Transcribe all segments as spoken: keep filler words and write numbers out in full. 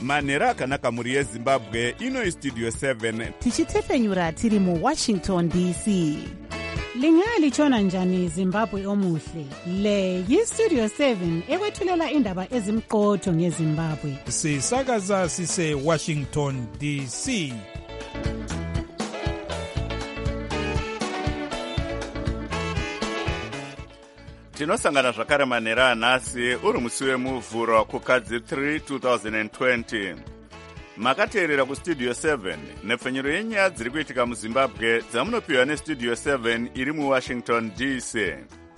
manhero akanaka mhuri yezimbabwe. Ino Studio seven tichitefenyura tiri muwashington D C. Lingalitshona njani Zimbabwe omuhle? Le yiStudio seven ekwethulela indaba ezimqotho ngeZimbabwe. Sisakaza sise Washington D C. tinosangana zvakare manhero anhasi uri musi wemuvhuro kukadzi three twenty twenty. Makateerera kuStudio seven nepfenyuro yenyaya dziri kuitika muZimbabwe dzamunopiwa neStudio seven iri muWashington D C.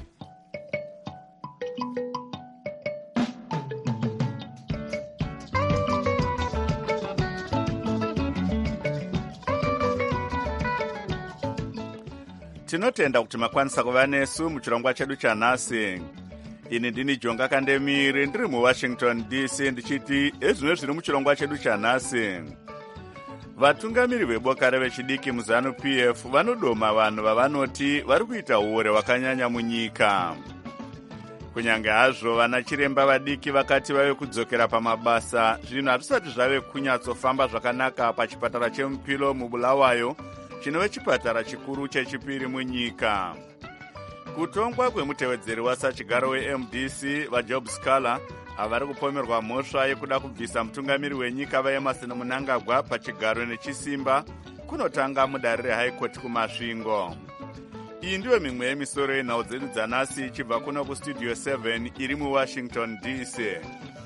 Tinotenda kuti makwanisa kuva nesu muchirongwa chedu chanhasi. Ini ndini Jonga Kandemiri ndiri muWashington D C ndichiti ezvino zviri muchirongwa chedu chanhasi. Vatungamiri veboka revechidiki muZanu P F vanodoma vanhu vavanoti vari kuita uore hwakanyanya munyika. Kunyange hazvo vana chiremba vadiki vakati vave kudzokera pamabasa, zvinhu hazvisati zvave kunyatsofamba zvakanaka pachipatara cheMupilo muBulawayo, chinove chipatara chikuru chechipiri munyika. Kutongwa kwemutevedzeri wasachigaro weM D C vaJob Scala avari kupomerwa mhosva yekuda kubvisa mutungamiri wenyika vaEmerson Mnangagwa pachigaro nechisimba kunotanga mudare reHigh Court kumasvingo. Iyi ndiyo mimwe yemisoro yenhau dzedu dzanhasi ichibva kuno kuStudio seven iri muWashington D C.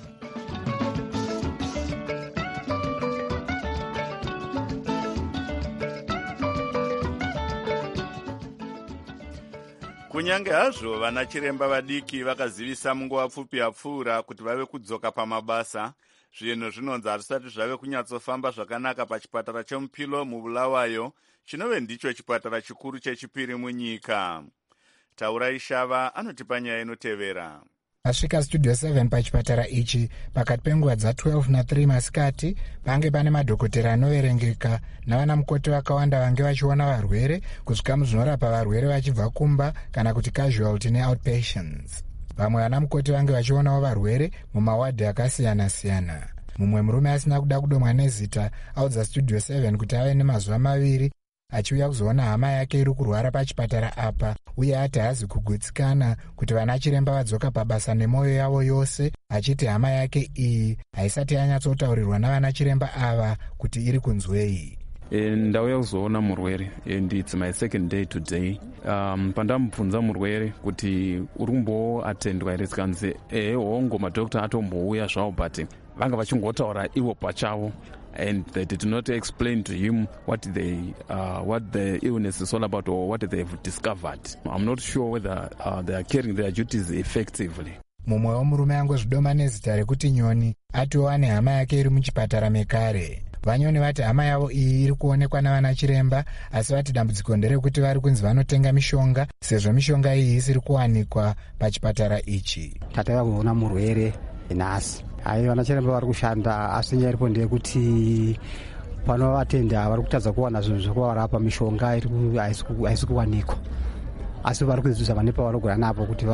Kunyange hazvo vana chiremba vadiki vakazivisa munguva pfupi yapfuura kuti vave kudzoka pamabasa, zvinhu zvinonzi hazvisati zvave kunyatsofamba zvakanaka pachipatara cheMupilo muBulawayo, chinove ndicho chipatara chikuru chechipiri munyika. Taurai Shava anotipa nyaya inotevera. Asvika Studio seven pachipatara ichi pakati penguva dza12 na three masikati, pange pane madhokotera anoverengeka navana mukoti vakawanda vange vachiona varwere kusvika muzvinorapa varwere vachibva kumba kana kuti casualty neoutpatients. Vamwe vana mukoti vange vachionawo varwere mumawadhi akasiyana-siyana. Mumwe murume asina kuda kudomwa nezita audza Studio seven kuti ave nemazuva maviri achiuya kuzoona hama yake iri kurwara pachipatara apa, uye ati haazi kugutsikana kuti vana chiremba vadzoka pabasa nemwoyo yavo yose, achiti hama yake iyi haisati yanyatsotaurirwa navana chiremba ava kuti iri kunzwei. Ndauya kuzoona murwere and it's my second day today. Um, pandamubvunza murwere kuti uri kumboatendwa here, tikanzi ehe hongo madhokota atombouya zvavo, but vanga vachingotaura ivo pachavo, and they did not explain to him what they uh, what the illness is all about or what they've discovered. I'm not sure whether uh, they are carrying their duties effectively. Mumwe womurume angozvidoma nezita rekuti Nyoni atiwo ane hama yake iri muchipatara mekare. Vanyoni vati hama yavo iyi iri kuonekwa navana chiremba, asi vati dambudziko nderekuti vari kunzi vanotenga mishonga, sezvo mishonga iyi isiri kuwanikwa pachipatara ichi. Tatava kuona murwere nhasi. Hai, vana chiremba vari kushanda, asi nyaya iripo ndeyekuti pano vatenda vari kutadza kuwana zvinhu zvekuvarapa, mishonga haisi kuwanikwa, asi vari kudzidzisa vane pavanogona napo kuti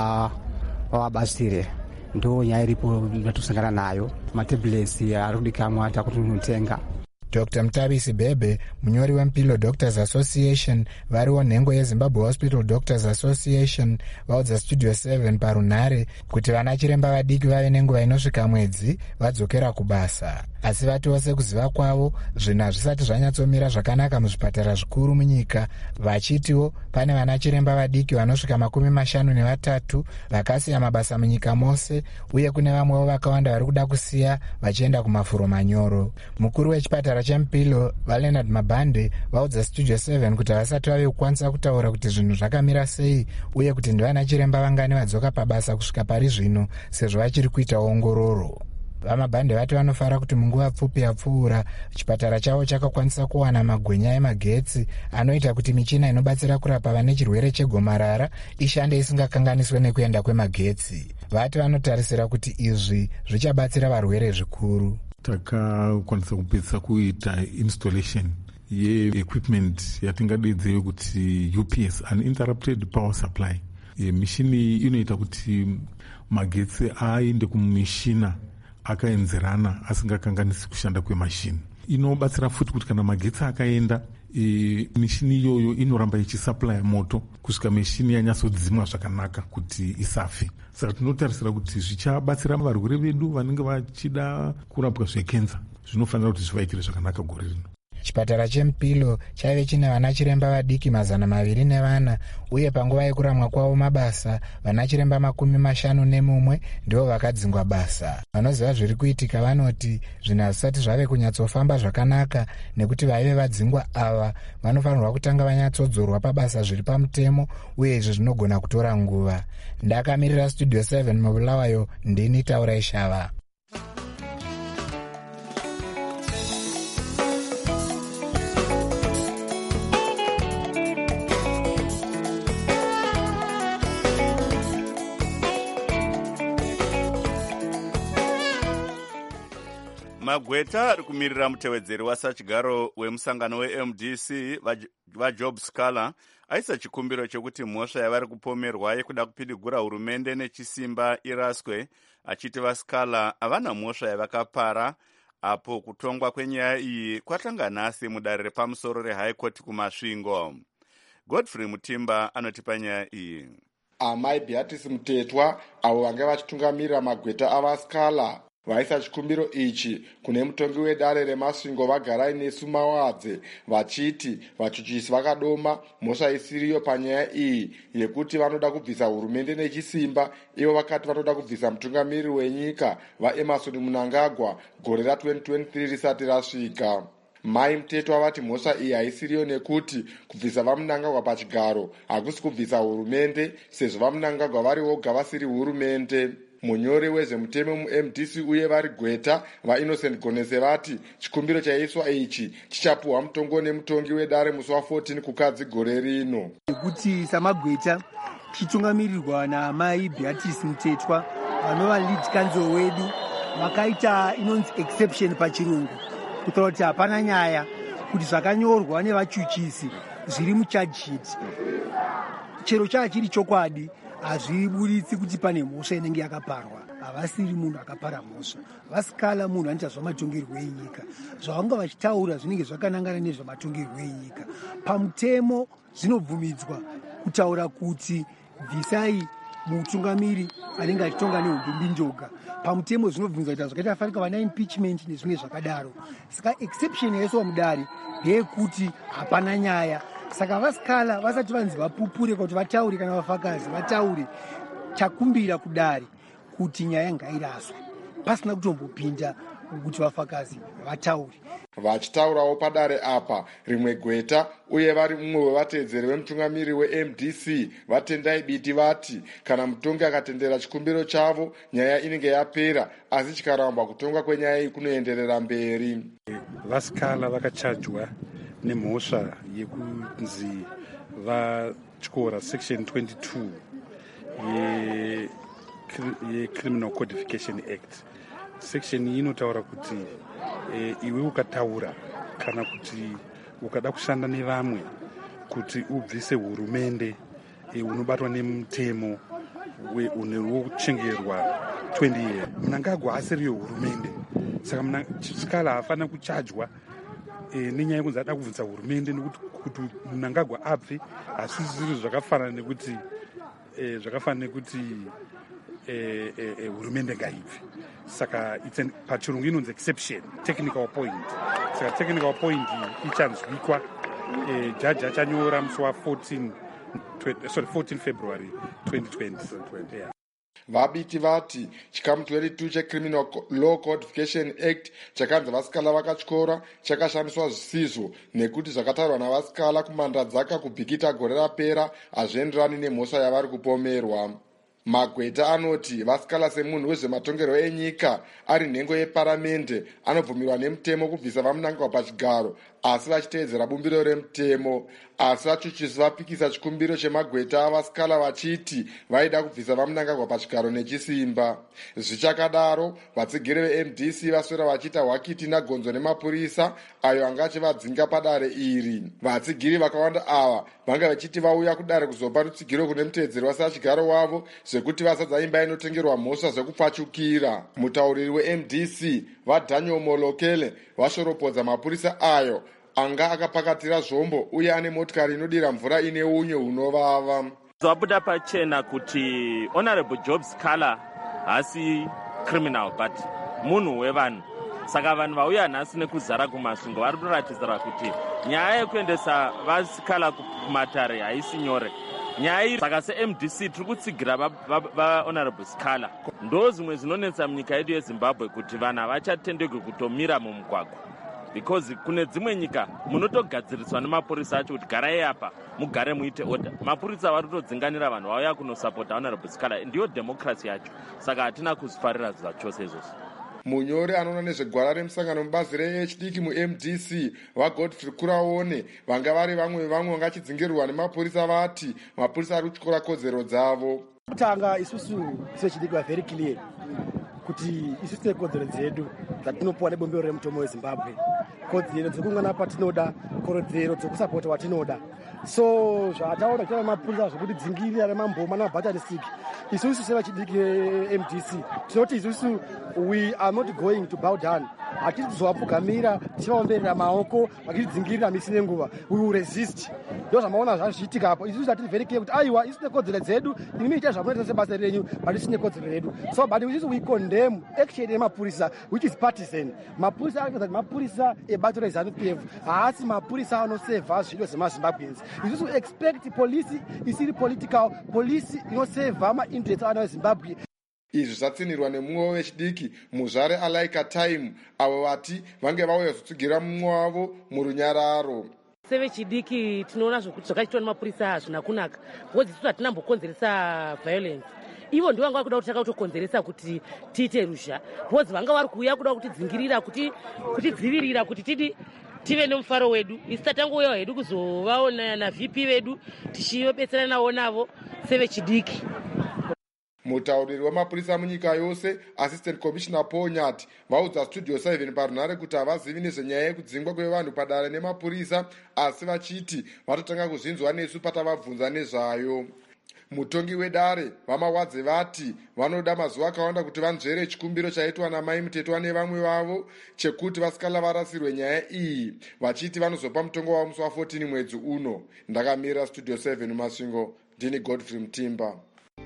vavabatsire. Ndo nyaya iripo yatusangana nayo, matablets ari kudikamwa takuti unotenga. Doctor Mtabisi Bebe, munyori weMupilo Doctors Association, variwo nhengo yeZimbabwe Hospital Doctors Association, vaudza Studio seven parunhare kuti vana chiremba vadiki vave nenguva inosvika mwedzi vadzokera kubasa. Asi vatiwo sekuziva kwavo, zvinhu hazvisati zvanyatsomira zvakanaka muzvipatara zvikuru munyika, vachitiwo pane vana chiremba vadiki vanosvika makumi mashanu nevatatu vakasiya mabasa munyika mose, uye kune vamwewo vakawanda vari kuda kusiya vachienda kumafuro manyoro. Mukuru wechipatara cheMupilo vaLeonard Mabande vaudza Studio seven kuti havasati vave kukwanisa kutaura kuti zvinhu zvakamira sei, uye kuti ndivana chiremba vangani vadzoka pabasa kusvika pari zvino, sezvo vachiri kuita ongororo. VaMabande vati vanofara kuti munguva pfupi yapfuura chipatara chavo chakakwanisa kuwana magwenya emagetsi anoita kuti michina inobatsira kurapa vane chirwere chegomarara ishande isingakanganiswe nekuenda kwemagetsi. Vati vanotarisira kuti izvi zvichabatsira varwere zvikuru. Takakwanisa kupedzisa kuita installation ye-equipment yatingadedzere kuti U P S, uninterrupted power supply. E, mishini inoita kuti magetsi aende kumishina akaenzerana asingakanganisi kushanda kwemashini. Inobatsira futi kuti kana magetsi akaenda, e, mishini iyoyo inoramba ichisupply moto kusvika mishini yanyatsodzimwa zvakanaka kuti isafe. Saka tinotarisira kuti zvichabatsira varwere vedu vanenge vachida kurapwa zvekenza, zvinofanira kuti zvivaitire zvakanaka gore rino. Chipatara cheMupilo chaive chine vana chiremba vadiki mazana maviri nevana, uye panguva yekuramwa kwavo mabasa vana chiremba makumi mashanu nemumwe ndivo vakadzingwa basa. Vanoziva zviri kuitika vanoti zvinhu hazvisati zvave kunyatsofamba zvakanaka, nekuti vaive vadzingwa ava vanofanirwa kutanga vanyatsodzorwa pabasa zviri pamutemo, uye izvi zvinogona kutora nguva. Ndakamirira Studio seven mubulawayo, ndini Taurai Shava. Magweta ari kumirira mutevedzeri wasachigaro wemusangano weM D C vaJob Scala aisa chikumbiro chekuti mhosva yavari kupomerwa yekuda kupidigura hurumende nechisimba iraswe, achiti vaScala havana mhosva yavakapara, apo kutongwa kwenyaya iyi kwatanga nhasi mudare repamusoro reHigh Court kumasvingo. Godfrey Mutimba anotipa nyaya iyi. Amai Beatrice Mutetwa avo vanga vachitungamirira magweta avaScala vaisa chikumbiro ichi kune mutongi wedare remasvingo vagarai nesu mawadze, vachiti vachuchisi vakadoma mhosva isiriyo panyaya iyi yekuti vanoda kubvisa hurumende nechisimba. Ivo vakati vanoda kubvisa mutungamiriri wenyika vaEmerson Mnangagwa gore ra-twenty twenty-three risati rasvika. Mai Mutetwa vati mhosva iyi haisiriyo nekuti kubvisa vaMnangagwa pachigaro hakusi kubvisa hurumende, sezvo vaMnangagwa vari voga vasiri hurumende. Munyori wezvemutemo muM D C uye vari gweta vaInnocent Gonese vati chikumbiro chaiswa ichi chichapuhwa mutongo nemutongi wedare musi wa14 kukadzi gore rino. Kuti samagweta chitungamirirwa namai Beatrice Mutetwa vanova lead counsel wedu vakaita inonzi exception pachirungu, kutaura kuti hapana nyaya kuti zvakanyorwa nevachuchisi zviri mucharge sheet chero chachiri chokwadi hazviburitsi kuti pane mhosva inenge yakaparwa. Havasiri munhu akapara mhosva. VaScala munhu anoita zvamatongerwo enyika. Zvavanga vachitaura zvinenge zvakanangana nezvamatongerwo enyika. Pamutemo zvinobvumidzwa kutaura kuti bvisai mutungamiri anenge achitonga neudhumbi njoga. Pamutemo zvinobvumidzwa kuita zvakaita fanika vana impeachment nezvimwe zvakadaro. Saka exception yaiswa mudare ndeyekuti hapana nyaya. Saka vaScala vasati vanzi vapupure kuti vataure kana vafakazi vataure, chakumbira kudare kuti nyaya ngairaswe pasina kutombopinda kuti vafakazi vataure. Vachitaurawo padare apa rimwe gweta uye vari mumwe wevatedzeri vemutungamiri weM D C vatendai biti vati kana mutongi akatendera chikumbiro chavo nyaya inenge yapera, asi chikaramba kutonga kwenyaya iyi kunoenderera mberi. VaScala vakachajwa nemhosva yekunzi vatyora section twenty-two ye, ye Criminal Codification Act. Section iyi inotaura kuti e, iwe ukataura kana kuti ukada kushanda nevamwe kuti ubvise hurumende e, unobatwa nemutemo unewochengerwa twenty years. Mnangagwa asiriyo hurumende, saka Scala hafana kuchajwa E, nenyaya yekunzi ada kubvisa hurumende nekuti kuti Mnangagwa abve asi zviro zvakafanana nekuti e, zvakafanana nekuti e, e, e, hurumende ngaibve. Saka pachirungu inonzi exception, technical point. Saka technical point ichanzwikwa e, jaji achanyora musi wa14 sorry fourteen February twenty twenty. Yeah. Vabiti vati chikamu twenty-two cheCriminal Law Codification Act chakanzi vaScala vakatyora chakashandiswa zvisizvo nekuti zvakatarwa navaScala kumandadzaka kubhikita gore rapera hazvienderani nemhosva yavari kupomerwa. Magweta anoti vaScala semunhu wezvematongerwo enyika ari nhengo yeparamende anobvumirwa nemutemo kubvisa vaMnangagwa pachigaro asi vachiteedzera bumbiro remutemo. asi vachuchisi vapikisa chikumbiro chemagweta avasikala vachiti vaida kubvisa vamunangagwa pachigaro nechisimba. Zvichakadaro, vatsigiri ve-M D C vaswera vachiita hwakiti nagonzo nemapurisa ayo anga achivadzinga padare iri. Vatsigiri vakawanda ava vanga vachiti vauya kudare kuzopa rutsigiro kune mutevedzeri wasachigaro wavo zvekuti vazadza imba inotengerwa mhosva zvekupfachukira. Mutauriri we-M D C vaDaniel Molokele vashoropodza mapurisa ayo anga akapakatira zvombo uye ane motikari inodira mvura ine unye hunovava. Zvabuda pachena kuti Honorable Job Sikhala hasi criminal but munhu wevanhu. Saka vanhu vauya nhasi nekuzara kumasvingo vari kuratidza kuti nyaya yekuendesa vasikala kumatare haisi nyore. Nyaya iyi saka se-M D C tiri kutsigira vaHonorable Sikhala. Ndo zvimwe zvinonetsa munyika yedu yeZimbabwe kuti vanhu havachatendegwi kutomira mumugwagwa. Because kune dzimwe nyika munotogadziriswa nemapurisa acho kuti garai apa mugare muite order. Mapurisa vari kutodzinganira vanhu vauya kunosapota Honorable Sikhala. Ndiyo democracy yacho. Saka hatina kuzifarira zvachose izvozvo. Munyori anoona nezvegwara remusangano mubazi re-H D K mu-M D C vaGodfrey Kuraone vanga vari vamwe vevamwe vanga vachidzingirirwa nemapurisa vati mapurisa ari kutyora kodzero dzavo. Kutanga isusu se-H D K very clear kuti isusu tine kodzero dzedu dzatinopuwa nebombero remutombo weZimbabwe, kodzero dzekungana patinoda, kodzero dzekusapota watinoda. So zvataona kuita mapurisa zvekuti dzingirira remamboma namabhataristic isusu se-H D K M D C tinoti isusu we are not going to bow down. Hatisi kuzovapfugamira tichivaomberera maoko vachitidzingirira misi nenguva. We will resist. Ndo zvamaona zvazviitika apo. Isusu hatiri very clear kuti aiwa isusu nekodzero dzedu ini muita zvamunoita sebasa renyu but isusu nekodzero redu. So but isusu we condemn action yemapurisa which is partisan. Mapurisa arikuita mapurisa ebato reZANU-P F haasi mapurisa anosevha zviro zvemaZimbabweans. Isusu expect police isiri political, police inosevha ma-interest avana veZimbabwe. Izvi zvatsinirwa nemumwe wechidiki muzvare Alaika Time avo vati vange vauya kuzotsigira mumwe wavo murunyararo. Sevechidiki tinoona zvokuti zvakaitwa nemapurisa hazvina kunaka because isusu hatinambokonzeresa violence. Ivo ndivo vanga vari kuda kuti takakutokonzeresa kuti tiite ruzha because vanga vari kuuya kuda kutidzingirira kutidzivirira kuti tidi tive nemufaro wedu. Isu tatangouya hedu kuzovaona naV P vedu tichibetserana navo navo sevechidiki. Mutauriri wemapurisa munyika yose Assistant Commissioner Paul Nyati vaudza Studio seven parunhare kuti havazivi nezvenyaya yekudzingwa kwevanhu padare nemapurisa asi vachiti vatotanga kuzvinzwa nesu patavabvunza nezvayo. Mutongi wedare vamawadze vati vanoda mazuva akawanda kuti vanzvere chikumbiro chaitwa namai mutetwa nevamwe vavo chekuti vasikala varasirwe nyaya iyi vachiti vanozopa mutongo wavo musi wa14 mwedzi uno. Ndakamira Studio seven Masvingo, ndini Godfrey Mtimba.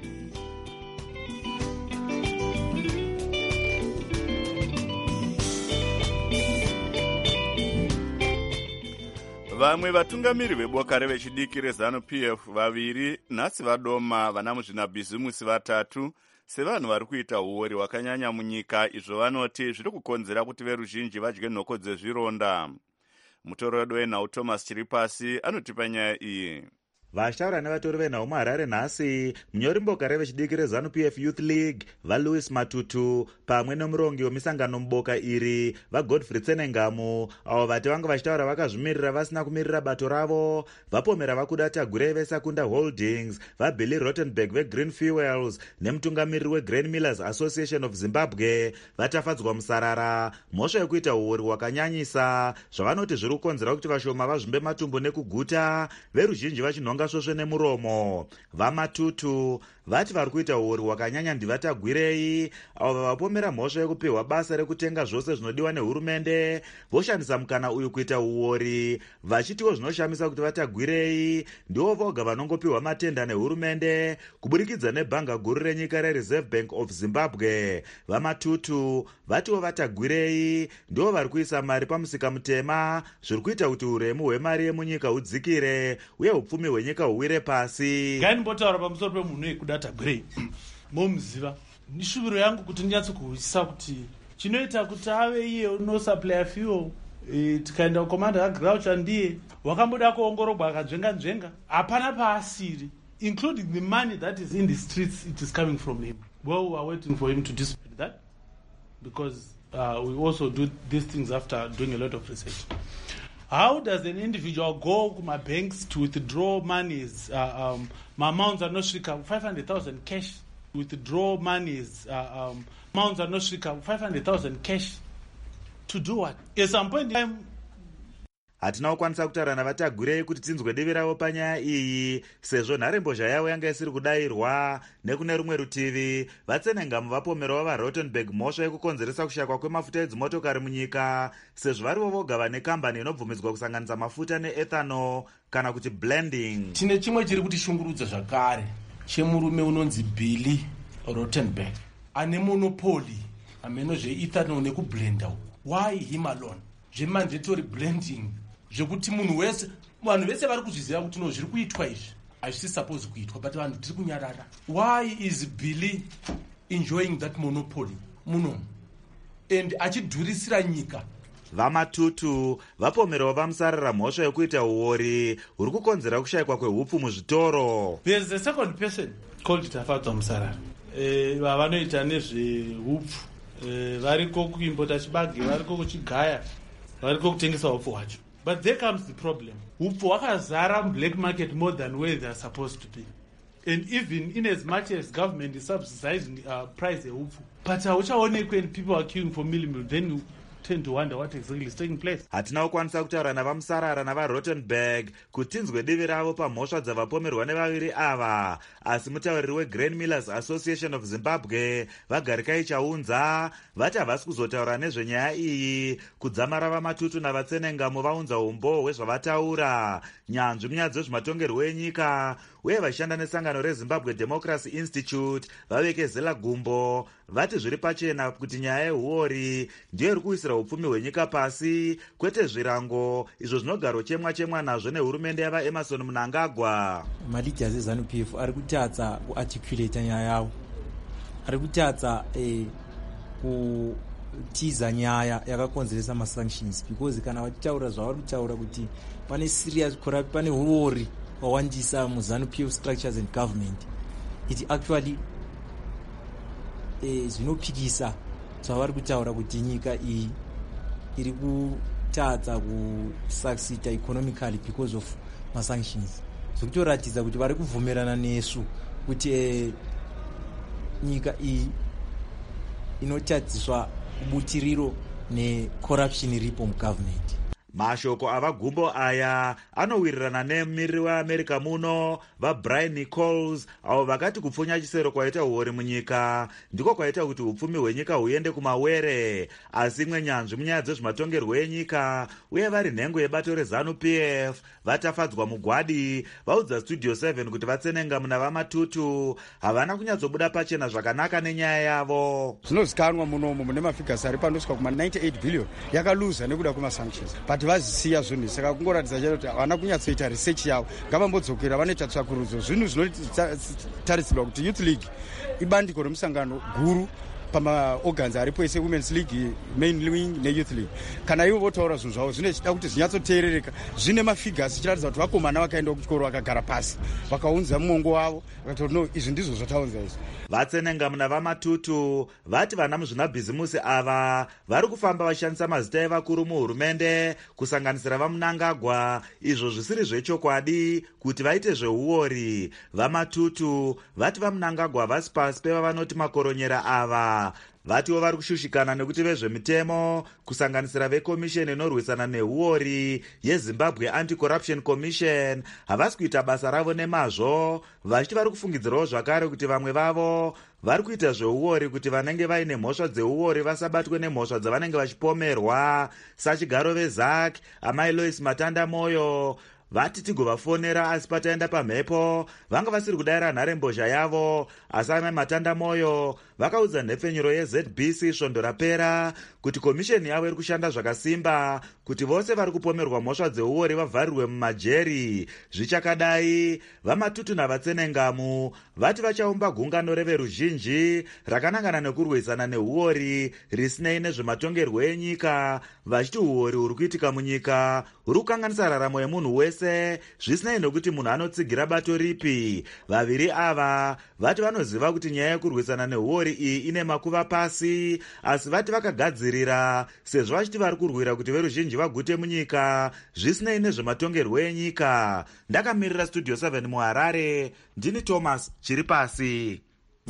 Vamwe vatungamiri veboka revechidiki reZANU-P F vaviri nhasi vadoma vana muzvinabhizimusi vatatu sevanhu vari kuita uori hwakanyanya munyika izvo vanoti zviri kukonzera kuti veruzhinji vadye nhoko dzezvironda. Mutorodi wenhau Thomas Chiripasi anotipa nyaya iyi. Vashtaura nevatori venhau muHarare nhasi munyori mboka revechidiki reZANU-P F Youth League vaLouis Matutu pamwe nomurongi wemisangano muboka iri vaGodfrey Tsenengamu avo vati vanga vachitaura vakazvimirira vasina kumirira bato ravo vapomera vakuda Tagurei veSakunda Holdings vaBilly Rottenberg veGreen Fuels nemutungamiriri weGrain Millers Association of Zimbabwe vatafadzwa musarara mhosva yekuita uori hwakanyanyisa zvavanoti zviri kukonzera kuti vashoma vazvimbe matumbu nekuguta veruzhinji vachinhonga svosve nemuromo. VaMatutu vati vari kuita uori hwakanyanya ndivaTagurei avo vavapomera mhosva yekupiwa basa rekutenga zvose zvinodiwa nehurumende voshandisa mukana uyu kuita uori vachitiwo zvinoshamisa kuti vaTagurei ndivo voga vanongopiwa matenda nehurumende kuburikidza nebhanga guru renyika reReserve Bank of Zimbabwe. VaMatutu vatiwo vaTagurei ndivo vari kuisa mari pamusika mutema zviri kuita kuti uremu hwemari yemunyika hudzikire uye upfumi hwenyika huwire pasi. Ngaimbotaura pamusoro pemunhu wekuda Tagurei momuziva. Nishuviro yangu kuti ndinyatsokuhwisisa kuti chinoita kuti ave iye unosupply fuel e, tikaenda kukomanda kaGraucha ndiye wakamboda kuongorogwa akadzvenga nzvenga hapana paasiri including the money that is in the streets it is coming from him. Well, we are waiting for him to dispute that because uh, we also do these things after doing a lot of research. How does an individual go to my banks to withdraw monies, uh, um, amounts anosvika five hundred thousand cash, withdraw monies, uh, um, amounts anosvika five hundred thousand cash, to do what? At some point in time, hatina kukwanisa kutaura navatagurei kuti tinzwe divi ravo panyaya iyi, sezvo nharembozha yavo yanga isiri kudayirwa. Nekune rumwe rutivi, vatsenengamu vapomerawo vaRottenberg mhosva yekukonzeresa kushayikwa kwemafuta edzimotokari munyika, sezvo varivo voga vane kambani inobvumidzwa kusanganisa mafuta neethanol kana kuti blending. Tine chimwe chiri kutishungurudza zvakare chemurume unonzi Billy Rottenberg ane monopoli ameno zveethanol nekublenda. Why him alone? Zvemandatory blending zvekuti munhu wese vanhu vese vari kuzviziva kuti no zviri kuitwa izvi hazvisi suppose kuitwa, but vanhu tiri kunyarara. Why is Billy enjoying that monopoly muno and achidhurisira nyika? VaMatutu vapomerawo vamusarara mhosva yekuita uori huri kukonzera kushayikwa kwehupfu muzvitoro. There is a second person called Tafadzwa Musarara vavanoita nezvehupfu, variko kuimbota chibage, variko kuchigaya, variko kutengesa hupfu hwacho. But there comes the problem. Hupfu hwakazara black market more than where they are supposed to be. And even in as much as government is subsidizing uh, price hupfu, but hauchaonekwi when people are queuing for millimil, then you tend to wonder what exactly is taking place. Hatina kukwanisa kutaura navamusarara navaRottenberg kuti tinzwe divi ravo pamhosva dzavapomerwa nevaviri ava, asi mutauriri weGrain Millers Association of Zimbabwe vaGarikai Chaunza vati havasi kuzotaura nezvenyaya iyi kudzamara vaMatutu navatsenengamu vaunza umbo hwezvavataura. Nyanzvi munyaya dzezvematongerwo enyika uye vashanda nesangano reZimbabwe Democracy Institute vavekezela gumbo vati zviri pachena kuti nyaya yehuori ndiyo iri kuisira upfumi hwenyika pasi, kwete zvirango izvo zvinogaro chemwa chemwa nazvo nehurumende yavaEmerson Mnangagwa. Maleaders eZANU P F ari kutadza kuarticulate nyaya yavo, ari kutadza eh, kutiza nyaya yakakonzeresa masanctions, because kana vachitaura zvavari kutaura kuti pane serious corrupt, pane huori hwawandisa muZANU P F structures and government, it actually eh, zvinopikisa zvavari kutaura kuti nyika iyi iri kutadza kusucceeda economically because of masanctions. Zvikutoratidza kuti vari kubvumirana nesu kuti eh, nyika iyi inotadziswa kubutiriro necorruption iripo mugovernment. Mashoko avagumbo aya anowirirana nemumiriri weAmerica muno vaBrian Nichols avo vakati kupfunya chisero kwaita uori munyika ndiko kwaita kuti upfumi hwenyika huende kumawere. Asi imwe nyanzvi munyaya dzezvematongerwo enyika uye vari nhengo yebato reZANU P F vatafadzwa mugwadi vaudza Studio seven kuti vatsenengamu navaMatutu havana kunyatsobuda pachena zvakanaka nenyaya yavo. Zvinozikanwa munomu mune mafigasi ari pandosvika kuma ninety-eight billion yakaluza nekuda kwemasanctions, but vazisiya zvinhu saka kungoratidza chete kuti havana kunyatsoita research yavo. Ngavambodzokera vanoita tsvakurudzo zvinhu zvinotarisirwa kuti Youth League ibandiko remusangano guru pamaorgans aripo ese Women's League, Main Wing neYouth League. Kana ivo votaura zvinhu zvavo zvine chida kuti zvinyatsoteerereka, zvine mafigasi chiratidza kuti vakomana vakaenda kuchikoro vakagara pasi vakaunza mumongo wavo vakati no izvi ndizvo zvataunza izvi. Vatsenengamu navaMatutu vati vana muzvinabhizimusi ava vari kufamba vashandisa mazita evakuru muhurumende kusanganisira vaMnangagwa, izvo zvisiri zvechokwadi kuti vaite zveuori. VaMatutu vati vaMnangagwa vasi pasi pevavanoti makoronyera ava. Vatiwo vari kushushikana nekuti vezvemitemo kusanganisira vekomisheni inorwisana nehuori yeZimbabwe Anti-Corruption Commission havasi kuita basa ravo nemazvo, vachiti vari kufungidzirawo zvakare kuti vamwe vavo vari kuita zveuori kuti vanenge vaine mhosva dzeuori vasabatwe nemhosva dzavanenge vachipomerwa. Sachigaro veZAC amai Lois Matanda Moyo vati tigovafonera asi pataenda pamhepo vanga vasiri kudayira nharembozha yavo. Asi amai Matanda Moyo vakaudza nhepfenyuro yeZ B C svondo rapera kuti komisheni yavo iri kushanda zvakasimba kuti vose vari kupomerwa mhosva dzeuori vavharirwe mumajeri. Zvichakadai, vaMatutu navatsenengamu vati vachaumba gungano reveruzhinji rakanangana nekurwisana neuori risinei nezvematongerwo enyika, vachiti uori huri kuitika munyika huri kukanganisa raramo yemunhu wese wese zvisinei nokuti munhu anotsigira bato ripi. Vaviri ava vati vanoziva kuti nyaya yekurwisana nehuori iyi ine makuva pasi, asi vati vakagadzirira sezvo vachiti vari kurwira kuti veruzhinji vagute munyika zvisinei nezvematongerwo enyika. Ndakamirira studio seven muharare, ndini Thomas chiri pasi.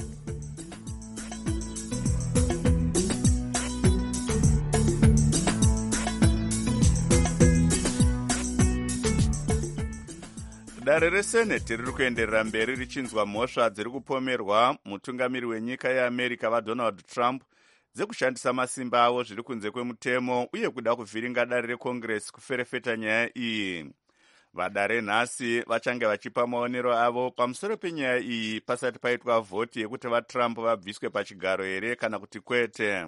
Dare reseneti riri kuenderera mberi richinzwa mhosva dziri kupomerwa mutungamiri wenyika yeAmerica vaDonald Trump dzekushandisa masimba avo zviri kunze kwemutemo uye kuda kuvhiringa dare reCongress kuferefeta nyaya iyi. Vadare nhasi vachange vachipa maonero avo pamusoro penyaya iyi pasati paitwa vhoti yekuti vaTrump vabviswe pachigaro here kana kuti kwete.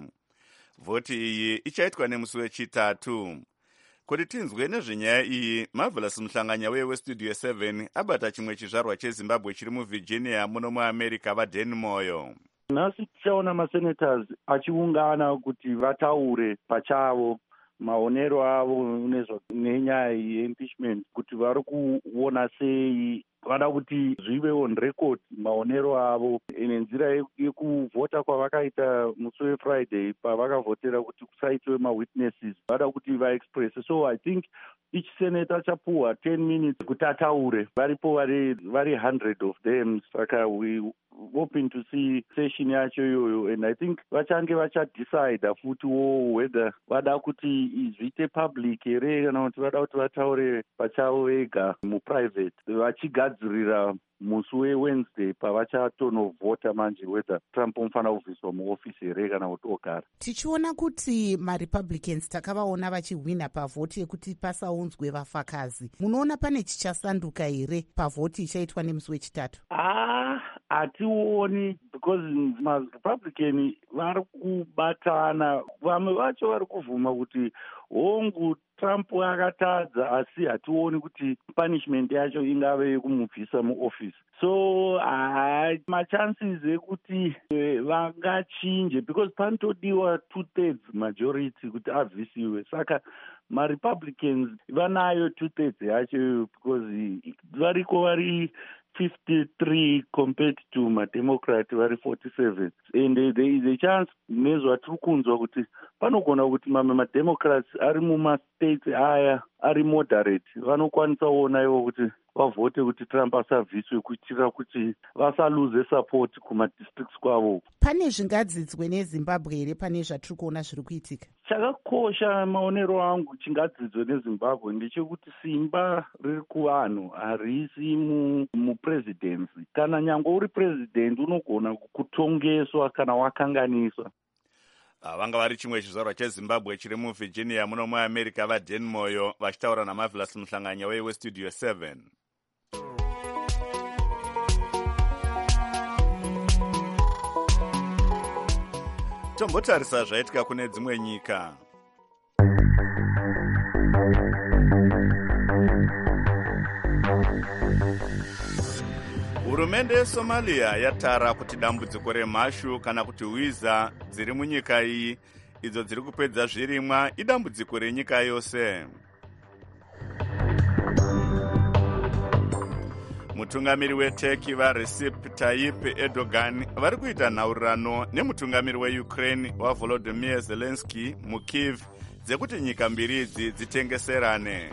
Vhoti iyi ichaitwa nemusi wechitatu. Kuti tinzwe nezvenyaya iyi, Marvelous Muhlanganya wewe Studio seven abata chimwe chizvarwa cheZimbabwe chiri muVirginia muno muAmerica vaDan Moyo. Nhasi tichaona masenators achiungana kuti vataure pachavo maonero avo nenyaya yeimpeachment, kuti vari kuona sei vada kuti zvive on record maonero avo nenzira yekuvhota kwavakaita musi weFriday pavakavhotera kuti kusaitwe mawitnesses, vada kuti vaexpress. So I think each senator achapuwa ten minutes kuti ataure, varipo vari vari one hundred of them. Saka we hoping to see session yacho iyoyo, and I think vachange vachadecide futi wo whether vada kuti izviite public here kana kuti vada kuti vataure pachavo vega muprivate, vachigadzirira musi weWednesday pavachatonovhota manje whether Trump unofana kubviswa muofisi here kana kuti ogara. Tichiona kuti maRepublicans takavaona vachihwina pavhoti yekuti pasaunzwe vafakazi, munoona pane chichasanduka here pavhoti ichaitwa nemusi wechitatu? Ah, hationi, because maRepublican vari kubatana, vamwe vacho vari kuvhuma kuti hongu Trump akatadza, asi hationi kuti punishment yacho ingave yekumubvisa muoffice. So uh, machances ekuti uh, vangachinje, because panotodiwa two thirds majority kuti abvisiwe. Saka maRepublicans vanayo two thirds yacho, because variko vari fifty-three compared to maDemocrat vari forty-seven, and uh, there is a chance nezvatiri kunzwa kuti panogona kuti mamwe maDemocrats ari mumastates aya ari moderate vanokwanisa kuona ivo kuti vavhote kuti Trump asabviswe kuitira kuti vasaluze support kumadistricts kwavo. Pane zvingadzidzwe neZimbabwe here pane zvatiri kuona zviri kuitika? Chakakosha maonero angu chingadzidzwe neZimbabwe ndechekuti simba riri kuvanhu harisi mupresidency. Kana nyangwe uri president unogona kutongeswa kana wakanganiswa. Vanga vari chimwe chizvarwa cheZimbabwe chiri muVirginia muno muAmerica vaDan Moyo vachitaura naMarvelous Muhlanganya wewe Studio seven. Tombotarisa zvaitika kune dzimwe nyika. Hurumende yeSomalia yatara kuti dambudziko remhashu kana kuti hwiza dziri munyika iyi idzo dziri kupedza zvirimwa idambudziko renyika yose. Mutungamiri weTurkey vaRecep Tayyip Erdogan vari kuita nhaurirano nemutungamiri weUkraine waVolodymyr Zelensky muKyiv dzekuti nyika mbiri idzi dzitengeserane.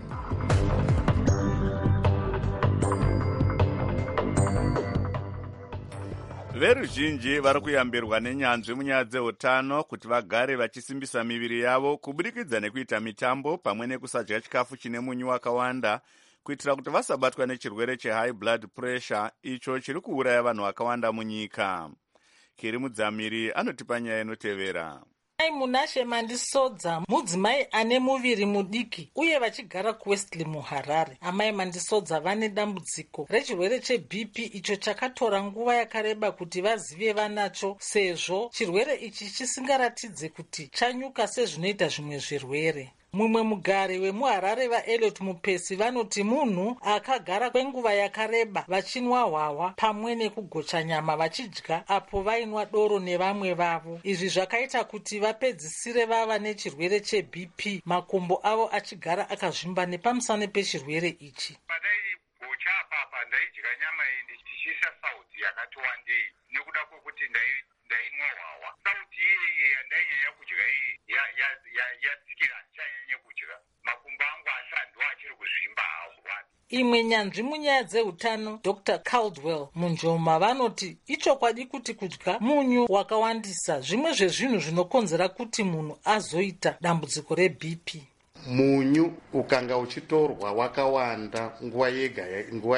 Veruzhinji vari kuyambirwa nenyanzvi munyaya dzeutano kuti vagare vachisimbisa miviri yavo kuburikidza nekuita mitambo pamwe nekusadya chikafu chine munyu wakawanda kuitira kuti vasabatwa nechirwere chehigh blood pressure icho chiri kuuraya vanhu vakawanda munyika. Kiri Mudzamiri anotipa nyaya inotevera. Munashe Mandisodza mudzimai ane muviri mudiki uye vachigara kuWestleigh muHarare. Amai Mandisodza vane dambudziko rechirwere cheB P icho chakatora nguva yakareba kuti vazive vanacho, sezvo chirwere ichi chisingaratidze kuti chanyuka sezvinoita zvimwe zvirwere. mumwe mugari wemuharare vaeliot mupesi vanoti munhu akagara kwenguva yakareba vachinwa hwahwa pamwe nekugocha nyama vachidya apo vainwa doro nevamwe vavo. Izvi zvakaita kuti vapedzisire vava nechirwere chebp, makumbo avo achigara akazvimba nepamusana pechirwere ichi. Gocha apapa ndaidya nyama iyi ndichiisa sauti yakati wandei nekuda kwokuti ndainwa hwawa. Sauti iyi yandainyanya kudya iyi yadzikira, handichanyanye kudya. Makumbo angu ashandu achiri kuzvimba hawo. Imwe nyanzvi munyaya dzeutano Doctor Caldwell Munjoma vanoti ichokwadi kuti kudya munyu wakawandisa zvimwe zvezvinhu zvinokonzera kuti munhu azoita dambudziko rebp. Munyu ukanga uchitorwa wakawanda nguva yega nguva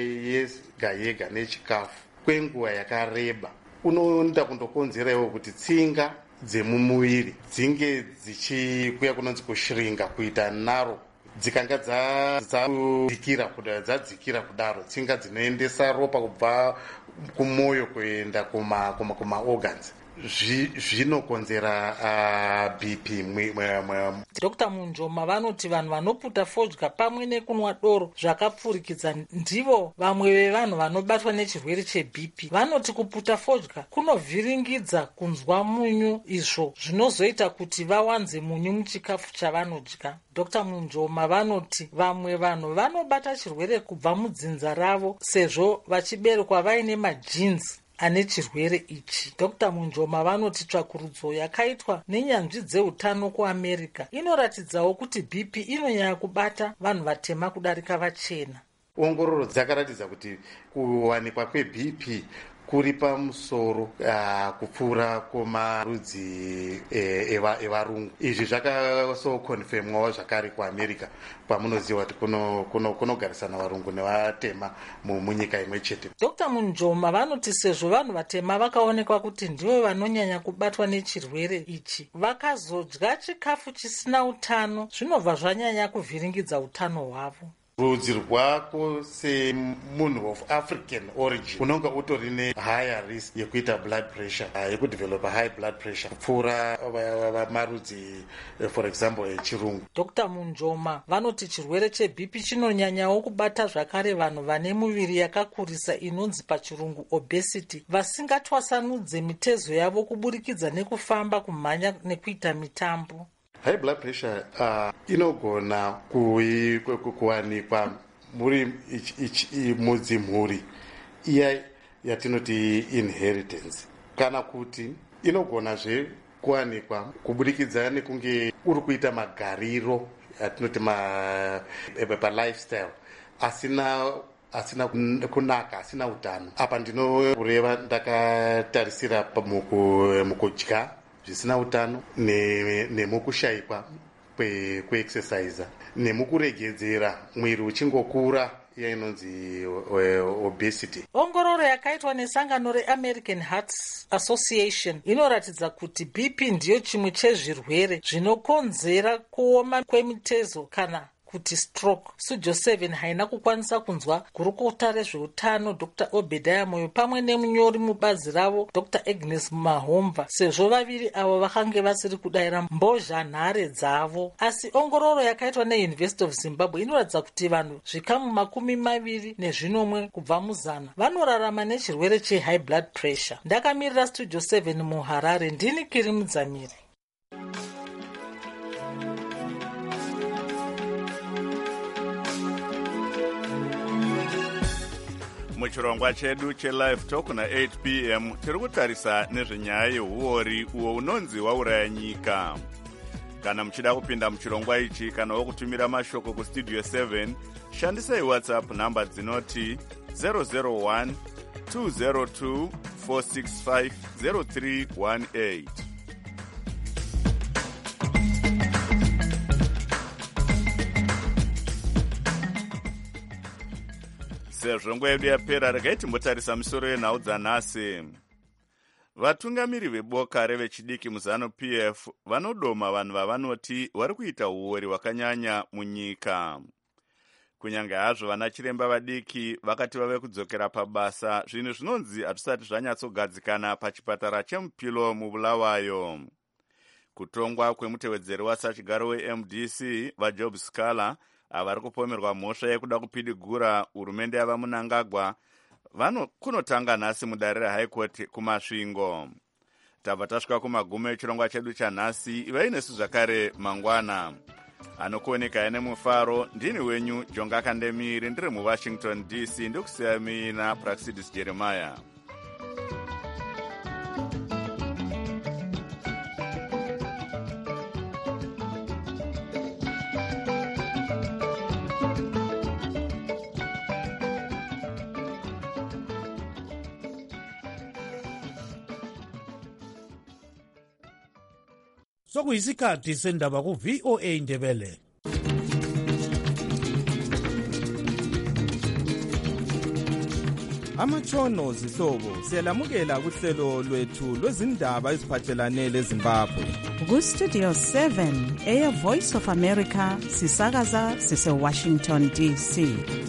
yega yega nechikafu kwenguva yakareba unoenda kundokonzerawo kuti tsinga dzemumuviri dzinge dzichikuya kunonzi kushiringa kuita naro. Dzikanga dzadzikira kudaro dzadzikira kudaro tsinga dzinoendesa ropa kubva kumoyo kuenda kuma kuma kuma organs zvinokonzera uh, bp. Doctor Munjoma vanoti vanhu vanoputa fodya pamwe nekunwa doro zvakapfurikidza ndivo vamwe vevanhu vanobatwa nechirwere chebp. Vanoti kuputa fodya kunovhiringidza kunzwa munyu, izvo zvinozoita kuti vawanze munyu muchikafu chavanodya. Doctor Munjoma vanoti vamwe vanhu vanobata chirwere kubva mudzinza ravo sezvo vachiberekwa vaine majinsi ane chirwere ichi. Doctor Munjoma vanoti tsvakurudzo yakaitwa nenyanzvi dzeutano kuAmerica inoratidzawo kuti bp inonyanya kubata vanhu vatema kudarika vachena. Ongororo dzakaratidza kuti kuwanikwa kwebp kuri pamusoro uh, kupfuura kumarudzi evarungu. E, izvi zvakasokonfemwawo zvakare kuAmerica kwamunoziva kuti kunogarisana kuno varungu nevatema munyika imwe chete. Doctor Munjoma vanoti sezvo vanhu vatema vakaonekwa kuti ndivo vanonyanya kubatwa nechirwere ichi, vakazodya chikafu chisina utano zvinobva zvanyanya kuvhiringidza utano hwavo. Rudzi rwako semunhu of African origin unonga utori nehigher risk yekuita blood pressure, yekudevelopa high blood pressure kupfuura marudzi for example echirungu. Doctor Munjoma vanoti chirwere chebp chinonyanyawo kubata zvakare vanhu vane muviri yakakurisa inonzi pachirungu obesity, vasingatwasanudze mitezo yavo kuburikidza nekufamba, kumhanya nekuita mitambo. High blood pressure uh, inogona kuwanikwa muri mudzimhuri iya yatinoti inheritance, kana kuti inogonazve kuwanikwa kubudikidza nekunge uri kuita magariro atinoti ma pa lifestyle asina asina kunaka, asina utano. Apa ndinoreva ndakatarisira mukudya zvisina utano nemukushayikwa kweexercise nemukuregedzera mwiri uchingokura yainonzi obesity. Ongororo yakaitwa nesangano reAmerican Heart Association inoratidza kuti bp ndiyo chimwe chezvirwere zvinokonzera kuoma kwemitezo kana kuti stroke. Studio seven haina kukwanisa kunzwa gurukota rezveutano Doctor Obediah Moyo pamwe nemunyori mubazi ravo Doctor Agnes Mahomva sezvo vaviri avo vakange vasiri kudayira mbozhanhare dzavo. Asi ongororo yakaitwa neUniversity of Zimbabwe inoratidza kuti vanhu zvikamu makumi maviri nezvinomwe kubva muzana vanorarama nechirwere chehigh blood pressure. Ndakamirira Studio seven muHarare, ndini Kiri Mudzamiri. muchirongwa chedu chelive talk na eight p m tiri kutarisa nezvenyaya yeuori uwo unonzi wauraya nyika. Kana muchida kupinda muchirongwa ichi kana wokutumira mashoko kustudio seven, shandisai whatsapp namba dzinoti zero zero one two zero two four six five zero three one eight. Sezvo nguva yedu yapera, regai timbotarisa misoro yenhau dzanhasi. Vatungamiri veboka revechidiki muzano P F vanodoma vanhu vavanoti vari kuita uori hwakanyanya munyika. Kunyange hazvo vana chiremba vadiki vakati vave kudzokera pabasa, zvinhu zvinonzi hatisati zvanyatsogadzikana pachipatara cheMupilo muBulawayo. kutongwa kwemutevedzeri wasachigaro we-M D C vajob scala avari kupomerwa mhosva yekuda kupidigura hurumende yava Mnangagwa kunotanga nhasi mudare reHigh Court kumasvingo. Tabva tasvika kumagumo echirongwa chedu chanhasi. Ivai nesu zvakare mangwana. Anokuoneka nemufaro ndini wenyu Jonga Kandemiri ndiri muWashington D C ndokusiyamina Praxidis Jeremiah. Sokuyisikhathi sendaba ku V O A Ndebele. Amatshono zihlobo siyalamukela kuhlelo lwethu lwezindaba eziphathelane leZimbabwe. Ku Studio seven, Air Voice of America, sisakaza sise Washington D C.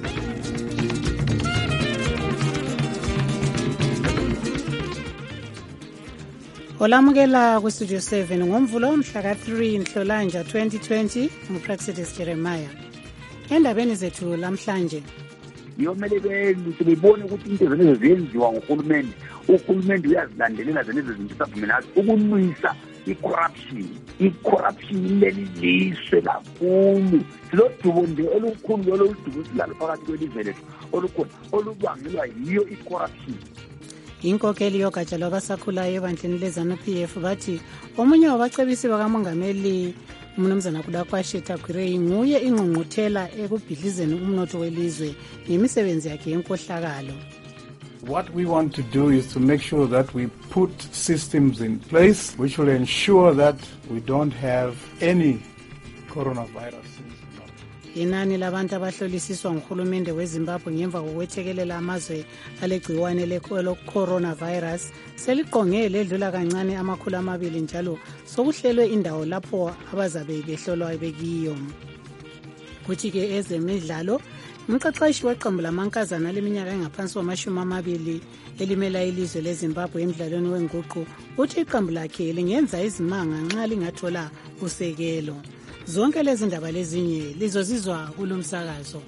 Olamukela ku Studio seven ngomvulo omhla ka three Nhlolanja twenty twenty nguPraxidis Jeremiah. Endabeni zethu lamhlanje yomele bebone ukuthi into ezeneze zenziwa nguhulumende. Uhulumende uyazilandelela zeneze zinto savumelana ukulwisa i-corruption. I-corruption leli liswe kakhulu. Silodubo nje olukhulu oluludubo silalo phakathi kwelizwe lethu olukhona olubangelwa yiyo i-corruption. Inkokeli yogatsha lwabasakhulayo ebandleni leZANU-P F bathi omunye wabacebisi bakamongameli umnumzana Kudakwashe Takwirei nguye ingqungquthela ekubhidlizeni umnotho welizwe ngemisebenzi yakhe yenkohlakalo. What we want to do is to make sure that we put systems in place which will ensure that we don't have any coronavirus. Inani labantu abahlolisiswa nguhulumende weZimbabwe ngemva kokwethekelela amazwe alegciwane le-coronavirus seliqonge ledlula kancane amakhulu amabili njalo sokuhlelwe indawo lapho abazabe behlolwa bekiyo. Kuthi-ke ezemidlalo, umqeqeshi weqembu lamankazana leminyaka engaphansi kwamashumi amabili elimela ilizwe leZimbabwe emdlalweni wenguqu uthi iqembu lakhe lingenza izimanga nxa lingathola usekelo. Zonke lezi ndaba lezinye lizozizwa kulomsakazo.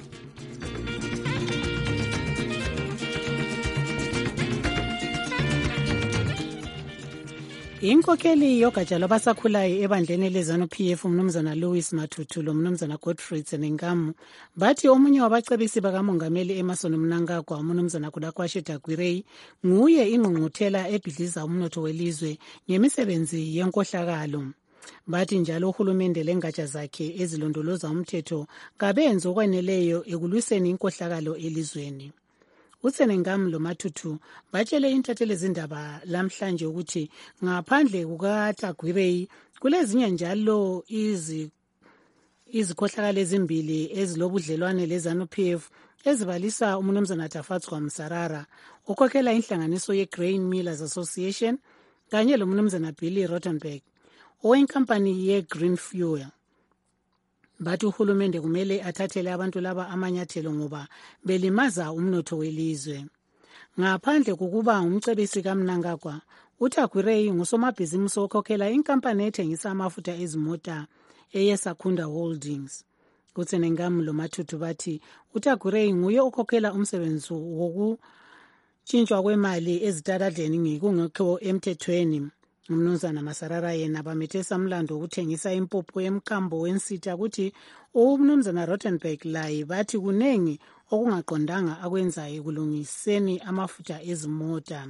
Inkokheli yogatsha lwabasakhulayo ebandleni leZANU-P F umnumzana Louis Matutu lomnumzana Godfrey Tsenengamu bathi omunye wabacebisi bakamongameli Emmerson Mnangagwa umnumzana Kudakwashe Takwirei nguye ingqungquthela ebhidliza umnotho welizwe ngemisebenzi yenkohlakalo. Bathi njalo uhulumende lengatsha zakhe ezilondoloza umthetho kabenzi okwaneleyo ekulwiseni inkohlakalo elizweni. Utsenengamu loMatutu batshele intatheli zindaba lamhlanje ukuthi ngaphandle kukaTakwirei kulezinye njalo izi izikhohlakalo ezimbili ezilobudlelwane leZANU-P F ezibalisa umnumzana Tafatswa Msarara okhokhela inhlanganiso ye-Grain Millers Association kanye lomnumzana Billy Rottenberg owenkampani ye-Green Fuel. Bathi uhulumende kumele athathele abantu laba amanyathelo ngoba belimaza umnotho welizwe. Ngaphandle kokuba ngumcebisi kaMnangagwa, uTakwirei ngusomabhizimusi okhokhela inkampani ethengisa amafutha ezimota eyeSakunda Holdings. Kutsenengamu loMatutu bathi uTakwirei nguye okhokhela umsebenzi wokutshintshwa kwemali ezitaladeni ngekungekho emthethweni. Umnumzana Masarara yena bamethesa umlando wokuthengisa impuphu yemkhambo wensita ukuthi umnumzana Rottenberg laye bathi kunengi okungaqondanga akwenzayo kulungiseni amafutha ezimota.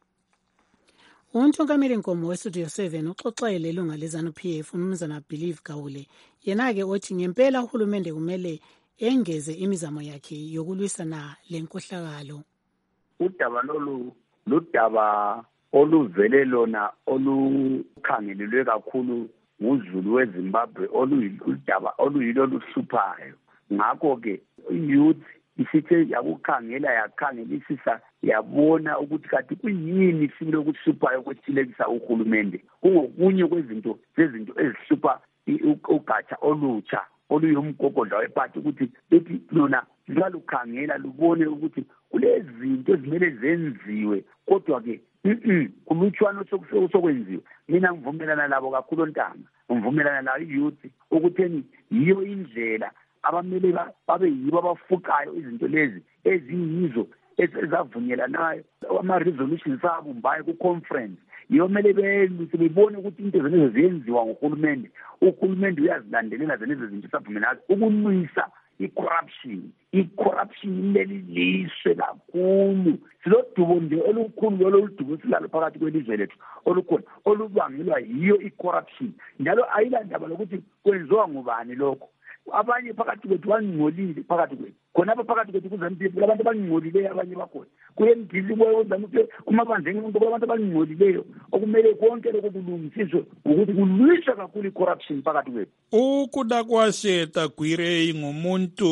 Untongameli Nkomo weStudio seven uxoxele ilunga leZANU-P F umnumzana Believe Gawule yena-ke othi ngempela uhulumende kumele engeze imizamo yakhe yokulwisana lenkohlakalo. Udaba lolu ludaba oluvele lona olukhangelelwe kakhulu nguzulu weZimbabwe oluyidaba oluyilo luhluphayo. Ngakho-ke i-youth isithe yakukhangela yakhangelisisa yabona ukuthi kati kuyini silokuhluphayo kwethilekisa uhulumende kungokunye kwezinto zezinto ezihlupha ugatsha olutsha oluyomgogodla wephathi ukuthi bethi lona lukhangela lubone ukuthi kulezinto ezimele zenziwe kodwa-ke kulutshwana sokwenziwa. Mina ngivumelana labo kakhulu Ntanga, ngivumelana layo i-youth ukutheni yiyo indlela abamele babe yibo abafukayo izinto lezi eziyizo ezavunyelanayo ama-resolutions abumbayo ku-conference. Yiyo mele beluse bebone ukuthi into zenezo ziyenziwa nguhulumende. Uhulumende uyazilandelela zenezo zinto esavumelanayo ukulwisa i-corruption. I-corruption leli liswe kakhulu. Silodubo nje olukhulu loludubo silalo phakathi kwelizwe lethu olukhona olubangelwa yiyo i-corruption. Njalo ayilandaba lokuthi kwenziwa ngubani lokho. Abanye phakathi kwethu bangcolile phakathi kwethu. Khonapha phakathi kwethu kuZANU-P F abantu abangcolileyo abanye bakhona. Kuyemgisi kweZANU-P F kumabandleni umuntu abantu abangcolileyo okumele konke lokho kulungisiswe ukuthi kulwiswe kakhulu i-corruption phakathi kwethu. uKudakwasheta Gwirei ngumuntu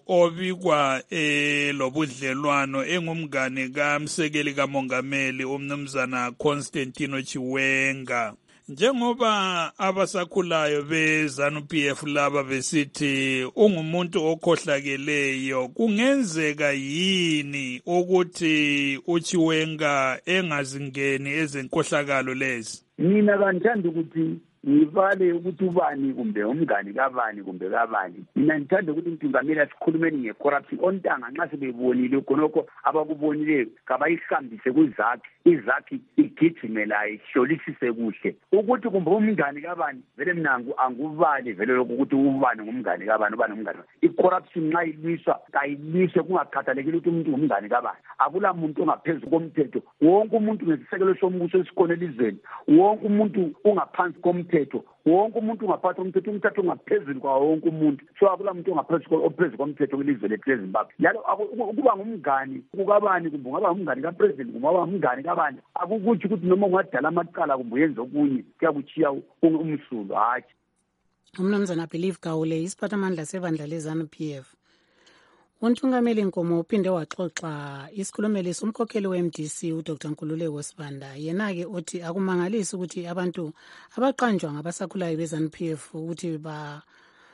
obikwa eh lobudlelwano engumngane kaMsekeli kaMongameli umnumzana Constantino Chiwenga. Njengoba abasakhulayo beZANU-P F laba besithi ungumuntu okhohlakeleyo, kungenzeka yini ukuthi uChiwenga engazingeni ezenkohlakalo lezi? Mina kanjani ukuthi ngivale ukuthi ubani kumbe umngani kabani kumbe kabani. Mina ngithanda ukuthi intungamela sikhulumeni nge-corruption. Ontanga nxa sebebonile khonokho abakubonileyo kabayihambise kuzakhi, izakhi igijimela ihlolisise kuhle ukuthi kumbe umngani kabani. Vele mina anguvali vele lokho ukuthi ubani ngumngani kabani ubani ngumngani. I-corruption nxa ilwiswa kayilwiswe kungakhathalekile ukuthi umuntu ngumngani kabani. Akula muntu ongaphezulu komthetho. Wonke umuntu ngesisekelo sombuso esikhona elizweni, wonke umuntu ungaphansi komthetho. Wonke umuntu ungaphansi komthetho, umthetho ungaphezulu kwa wonke umuntu. So akula muntu ongaphezulu ophezulu komthetho kwelizwe lethu leZimbabwe. Njalo ukuba ngumngani kukabani kumbe ungaba ngumngani kapresident kumbe ungaba ngumngani kabani akukuthi ukuthi noma ungadala amaqala kumbe uyenze okunye kuyakuchiya umsulo. Hatshi umnumzana Believe Gawule isiphathamandla sebandla leZANU-P F uNtungameli Nkomo uphinde waxoxa isikhulumeli somkhokheli we-M D C uDr Nkululeko Sibanda. Yena-ke uthi akumangalisi ukuthi abantu abaqanjwa ngabasakhulayo beZANU-P F ukuthi ba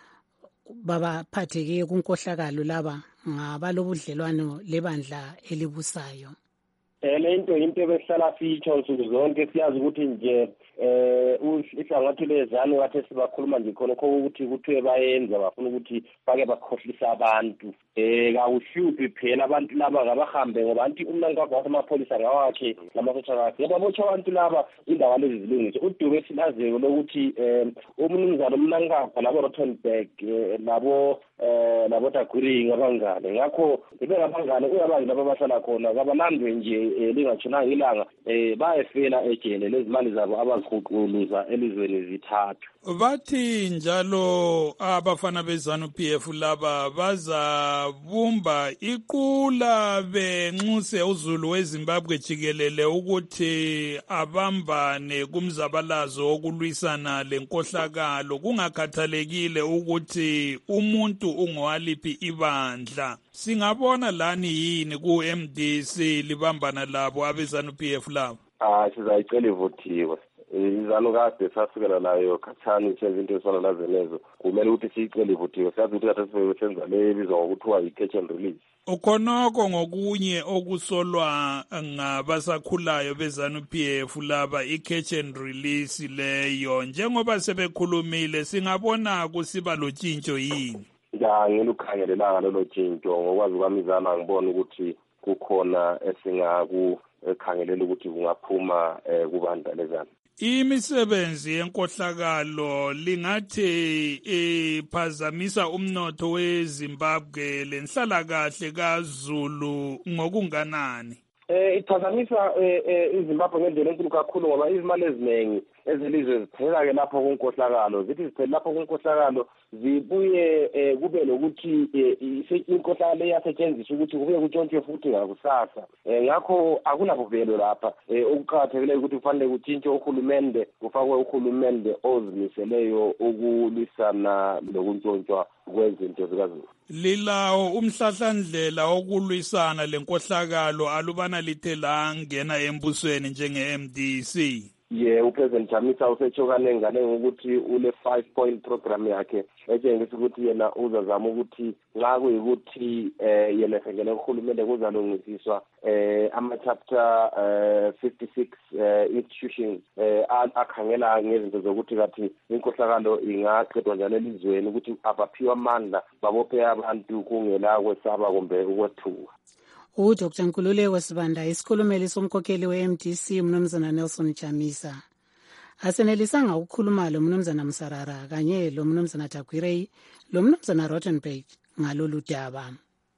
babaphatheke kunkohlakalo laba ngabalobudlelwano lebandla elibusayo. Le into into ebehlala fitsho nsuku zonke siyazi ukuthi nje eh ihlangatho leZANU athe sibakhuluma nje khona ukuthi kuthiwe bayenza bafuna ukuthi bake bakhohlisa abantu. Eh kawuhluphi phela abantu laba ngabahambe ngoba anti umnango wakhe amapholisa ngawakhe lamasotsha akhe yababotsha abantu laba indawo lezi zilungise. Udube silazeko lokuthi eh umnumzana umnankapha labo Rottenberg labo eh labo Takhuri ngabangane ngakho bebengabangane uyabazi laba bahlala khona kabalandwe nje lingatshonanga ilanga eh bayefela ejele lezimali zabo abazihuquluza elizweni zithathu. Bathi njalo abafana beZANU-P F laba bazabumba iqula benxuse uZulu weZimbabwe jikelele ukuthi abambane kumzabalazo okulwisana lenkohlakalo kungakhathalekile ukuthi umuntu ungowaliphi ibandla. Singabona lani yini ku-M D C libambana labo abeZANU-P F labo? Ah sizayicela ivothiwe. izalo kade sasukela nayo khathani senze into esifana nazenezo kumele ukuthi siyicele ivothiwe siyazi ukuthi kade sisenza le ebizwa ngokuthiwa yi-catch and release. Ukhonoko ngokunye okusolwa ngabasakhulayo beZANU-P F laba i-catch and release leyo njengoba sebekhulumile singabona kusiba lotshintsho yini? Ya ngelukhangelelanga lolo tshintsho ngokwazi kwami izana ngibona ukuthi kukhona esingakukhangelela ukuthi kungaphuma kubandla leZANU. Imisebenzi yenkohlakalo lingathi iphazamisa umnotho weZimbabwe lenhlalakahle kaZulu ngokunganani? Eh iphazamisa iZimbabwe ngendlela enkulu kakhulu ngoba izimali eziningi ezelizwe ziphela ke lapho kunkohlakalo zithi ziphela lapho kunkohlakalo zibuye kube lokuthi inkohlakalo iyasetshenziswa ukuthi kubuye kutshontshwe futhi ngakusasa ngakho akunabuvelo lapha okuqhakathekileyo ukuthi kufanele kutshintshwe uhulumende kufakwe uhulumende ozimiseleyo ukulwisana nokuntshontshwa kwezinto zikaZulu. Lilawo umhlahlandlela okulwisana lenkohlakalo alubana lithe la ngena embusweni njenge-M D C. ye upresident Chamisa usetsho kanengane ukuthi ule five point program yakhe etshengisa ukuthi yena uzazama ukuthi nxa kuyikuthi eh yena sengene kuhulumende kuzalungisiswa eh ama chapter eh fifty-six eh institutions eh akhangela ngezinto zokuthi kathi inkohlakalo ingaqedwa njalo elizweni ukuthi abaphiwa amandla babophe abantu kungela kwesaba kumbe ukwethuka. uDr Nkululeko Sibanda isikhulumeli somkhokheli we-M D C umnumzana Nelson Chamisa. Asenelisanga ukukhuluma lo mnumzana Msarara kanye lo mnumzana Tagwirei lo mnumzana Rottenberg ngalolu daba.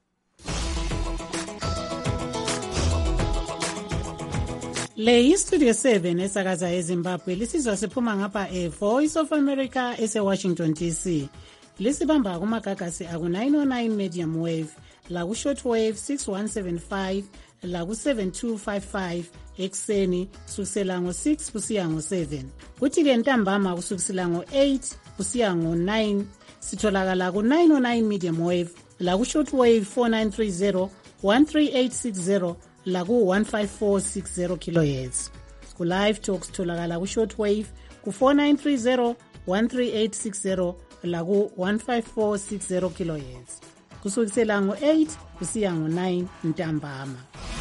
Le iStudio seven esakaza eZimbabwe lisizwa siphuma ngapha eVoice of America ese-Washington D C. Lisibamba kumagagasi aku nine oh nine medium wave la ku shortwave six one seven five la ku seven two five five ekseni kusukela ngo six kusiya ngo seven. Kuthi ke ntambama kusukela ngo eight kusiya ngo nine sitholakala ku nine oh nine medium wave la ku shortwave four nine three zero one three eight six zero la ku one five four six zero kilohertz. Ku live talks sitholakala ku shortwave ku four nine three zero one three eight six zero la ku one five four six zero kilohertz. Kusukela ngo eight kusiya ngo nine ntambama.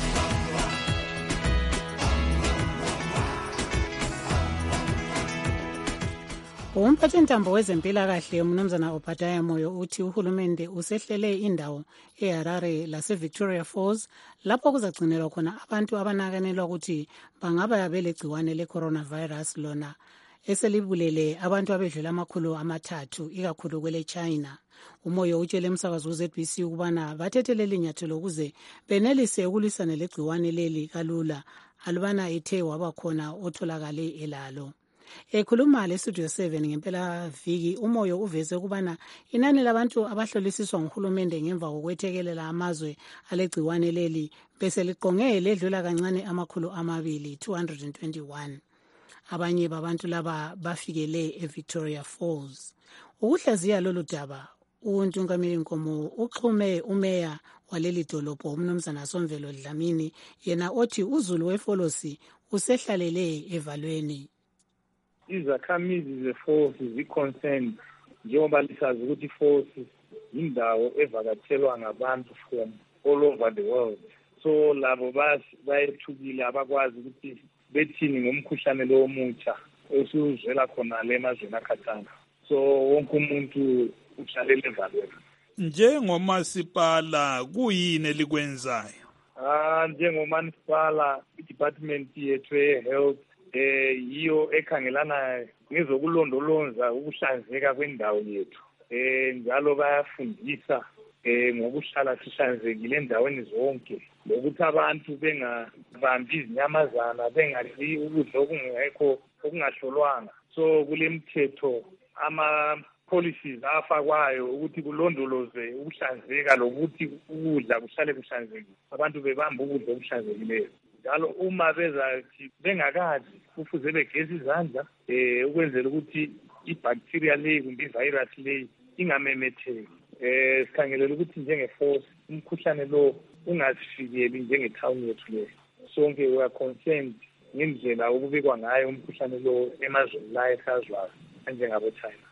Umphathintambo wezempilakahle umnumzana Obadiah Moyo uthi uhulumende usehlele indawo eHarare lase-Victoria Falls lapho kuzagcinelwa khona abantu abanakanelwa ukuthi bangaba belegciwane le-coronavirus lona eselibulele abantu abedlula amakhulu amathathu ikakhulu kwele China. Umoyo utshele umsakazo we-Z B C ukubana bathethelele inyathelo ukuze benelise ukulwisana legciwane leli kalula alubana ethe wabakhona otholakale elalo. Ekhuluma leStudio seven ngempela viki umoyo uveze ukubana inani labantu abahlolisiswa nguhulumende ngemva kokwethekelela amazwe alegciwane leli bese liqonge ledlula kancane amakhulu amabili two hundred twenty-one. Abanye babantu laba bafikele eVictoria Falls. Ukuhlaziya lolu daba uNtungameli Nkomo uxhume umeya waleli dolobho umnumzana Somvelo Dlamini yena othi uZulu wefolosi usehlalele evalweni. Izakhamizi ze-force zi-concerned njengoba lisazi ukuthi i-force yindawo evakathelwa ngabantu from all over the world. So labo bayethukile abakwazi ukuthi bethini ngomkhuhlane lo omutsha osuzela khona le emazweni akhatshana. So wonke umuntu uhlalele evalweni. Njengomasipala kuyini elikwenzayo? Ah njengomasipala i-department yethu ye-health eh yiyo ekhangelana ngezokulondoloza ukuhlanzeka kwendawo yethu. Eh njalo bayafundisa eh ngokuhlala sihlanzekile endaweni zonke lokuthi abantu bengabambi izinyamazana bengadli ukudla okungekho okungahlolwanga. So kulemthetho ama policies afakwayo ukuthi kulondoloze ukuhlanzeka lokuthi ukudla kuhlale kuhlanzekile. Abantu bebamba ukudla okuhlanzekileyo. Njalo uma bezathi bengakadli kufuze begeze izandla eh ukwenzela ukuthi ibacteria le kumbe ivirus le ingamemetheki. Eh sikhangelela ukuthi njenge-force umkhuhlane lo ungasifikeli njengetown yethu le. Sonke we are concerned ngendlela okubekwa ngayo umkhuhlane lo emazweni la ekhazwayo njengabo China.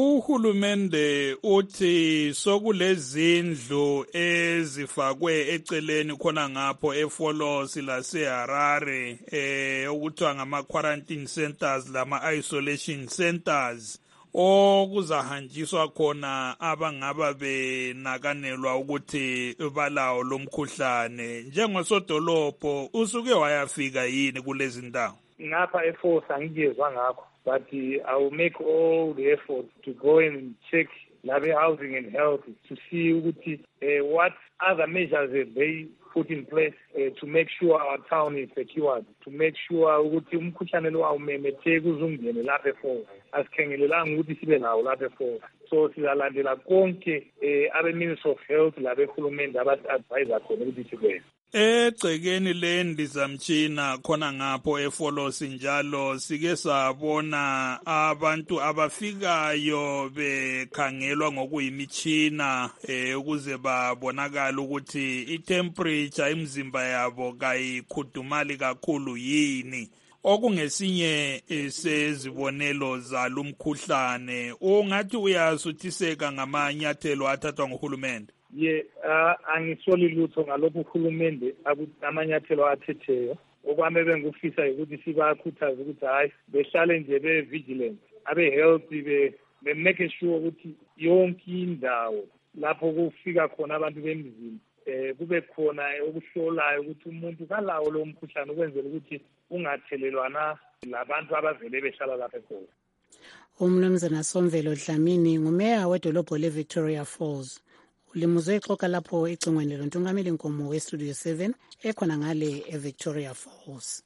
Uhulumende uthi sokulezindlu ezifakwe eceleni khona ngapho eFolosi laseHarare eh okuthiwa ngama quarantine centers lama isolation centers okuzahanjiswa khona abangaba benakanelwa ukuthi balawo lomkhuhlane. Njengosodolopho usuke wayafika yini kulezi ndawo? Ngapha eForce angikezwa ngakho. But uh, I will make all the effort to go and check Labe Housing and Health to see uh, what other measures have they put in place uh, to make sure our town is secured, to make sure ukuthi umkhuhlane lo awumemetheki uzungene lapha eForce. Asikhengelelanga ukuthi sibe nawo lapha eForce. So sizalandela konke abe-Ministry of Health labehulumende abasi-advise khona ukuthi sikwenze. Egcekeni lendizamtshina khona ngapho eFolosi njalo sike sabona abantu abafikayo bekhangelwa ngokuyimitshina eh ukuze babonakala ukuthi itemperature imzimba yabo kayikhudumali kakhulu yini. okungesinye sezibonelo zalumkhuhlane ungathi uyasuthiseka ngamanyathelo athathwa nguhulumende. ye uh, angisoli lutho ngalokho uhulumende amanyathelo athetheyo. Okwami bengufisa ukuthi sibakhuthaze ukuthi hayi behlale nje be-vigilant, abe-healthy, be-make sure ukuthi yonke indawo lapho kufika khona abantu bemzini eh kube khona okuhlolayo ukuthi umuntu kalawo lo mkhuhlane ukwenzela ukuthi ungathelelwana labantu abavele behlala lapha ekhona. Umnumzana Somvelo Dlamini ngumeya wedolobho le-Victoria Falls. Ulimuzwe ixoxa lapho ecingweni lontungameli nkomo we-Studio seven ekhona ngale e-Victoria Falls.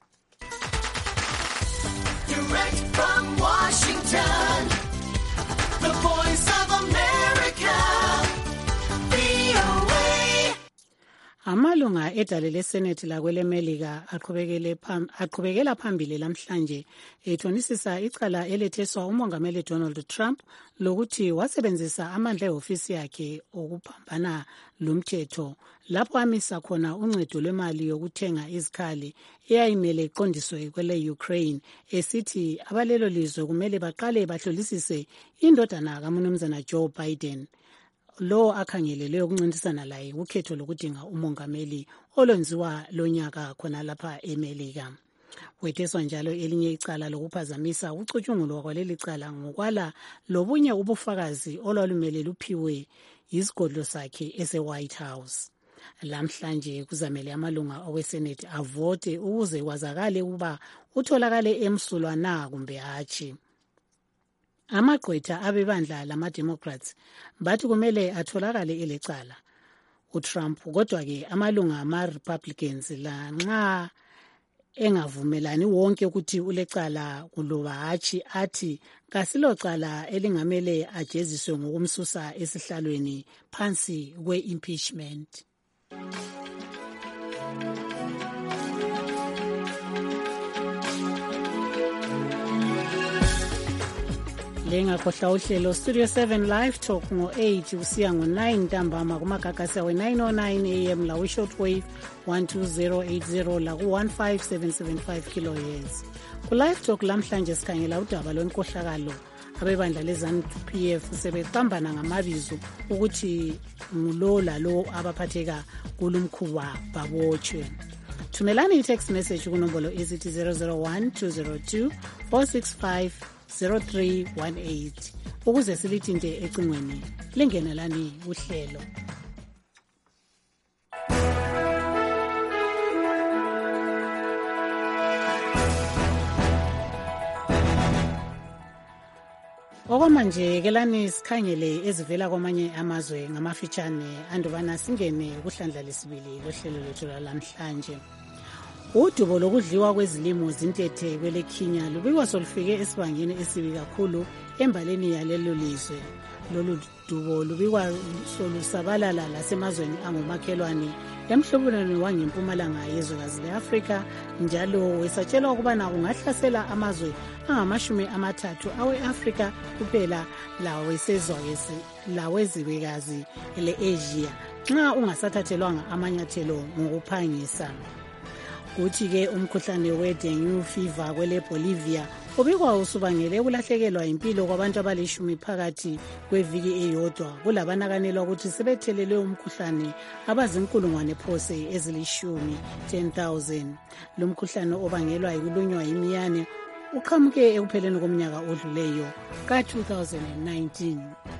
Direct from Washington, the Voice of America, V O A. Amalunga edale leSenate lakwelemelika aqhubekele aqhubekela phambili lamhlanje ethonisisa icala eletheswa umongameli Donald Trump lokuthi wasebenzisa amandla ehofisi yakhe okuphambana lomthetho lapho amisa khona uncedo lwemali yokuthenga izikhali eyayimele iqondiswe kwele Ukraine esithi abalelo lizwe kumele baqale bahlolisise indodana kaMnumzana Joe Biden lo akhangelele ukuncintisana laye ukhetho lokudinga umongameli olwenziwa lonyaka khona lapha eMelika. Wetheswa njalo elinye icala lokuphazamisa ucutshungulo kwaleli cala ngokwala lobunye ubufakazi olwalumele luphiwe isigodlo sakhe ese-White House. Lamhlanje kuzamele amalunga oweSenate avote ukuze kwazakale ukuba utholakale emsulwa na kumbe hatshi. Amagqwetha abebandla lama-Democrats bathi kumele atholakale elecala uTrump, kodwa-ke amalunga ama-Republicans lanxa engavumelani wonke ukuthi ulecala kuloba hatshi athi kasilocala elingamele ajeziswe ngokumsusa esihlalweni phansi kwe-impeachment. Lengakhohla uhlelo Studio seven Live Talk ngo-eight usiya ngo-nine ntambama kumagagasi awe-nine oh nine a m la we-shortwave one two zero eight zero la ku-one five seven seven five kilohertz. Ku-Live Talk lamhlanje sikhangela udaba lwenkohlakalo abebandla le-ZANU P F sebeqambana ngamabizo ukuthi ngulo lalo abaphatheka kulumkhuba babotshwe. Thumelani i-text message kunombolo ezithi zero zero one two zero two four six five zero three one eight ukuze silithinte ecingweni lingenelani uhlelo. Okwamanje kelani sikhangele ezivela kwamanye amazwe ngamafitshane andubana singene kuhlandla lesibili lohlelo lwethu lamhlanje. Udubo lokudliwa kwezilimo zintethe kweleKhinya lubikwa solufike esibangeni esibi kakhulu embaleni yalelo lizwe. Lolu dubo lubikwa solusabalala lasemazweni angumakhelwane emhlobonweni wangempumalanga yezwekazi leAfrika, njalo wesatshelwa ukubana kungahlasela amazwe angamashumi amathathu awe-Afrika kuphela lawesezwakazi lawezwekazi le-Asia nxa ungasathathelwanga amanyathelo ngokuphangisa. Kuthi-ke umkhuhlane we-dengue fever kwele Bolivia ubikwa usubangele ukulahlekelwa impilo kwabantu abalishumi phakathi kweviki eyodwa kulabanakanelwa ukuthi sebethelelwe umkhuhlane abazinkulungwane phose ezilishumi ten thousand. Lo mkhuhlane obangelwa yikulunywa yimiyane uqhamuke ekupheleni komnyaka odluleyo ka two thousand nineteen.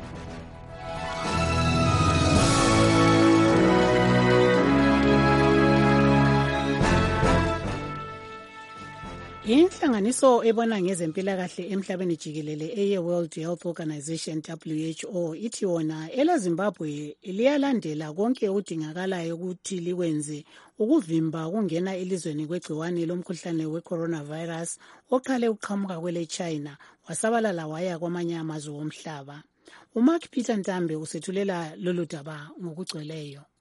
Inhlanganiso ebona ngezempilakahle emhlabeni jikelele eye World Health Organization W H O ithi wona elaZimbabwe liyalandela konke udingakalayo ukuthi likwenze ukuvimba kungena elizweni kwegciwane lomkhuhlane we-coronavirus oqale uqhamuka kwele China wasabalala waya kwamanye amazwe omhlaba. uMark Peter Ntambe usethulela lolu daba ngokugcweleyo.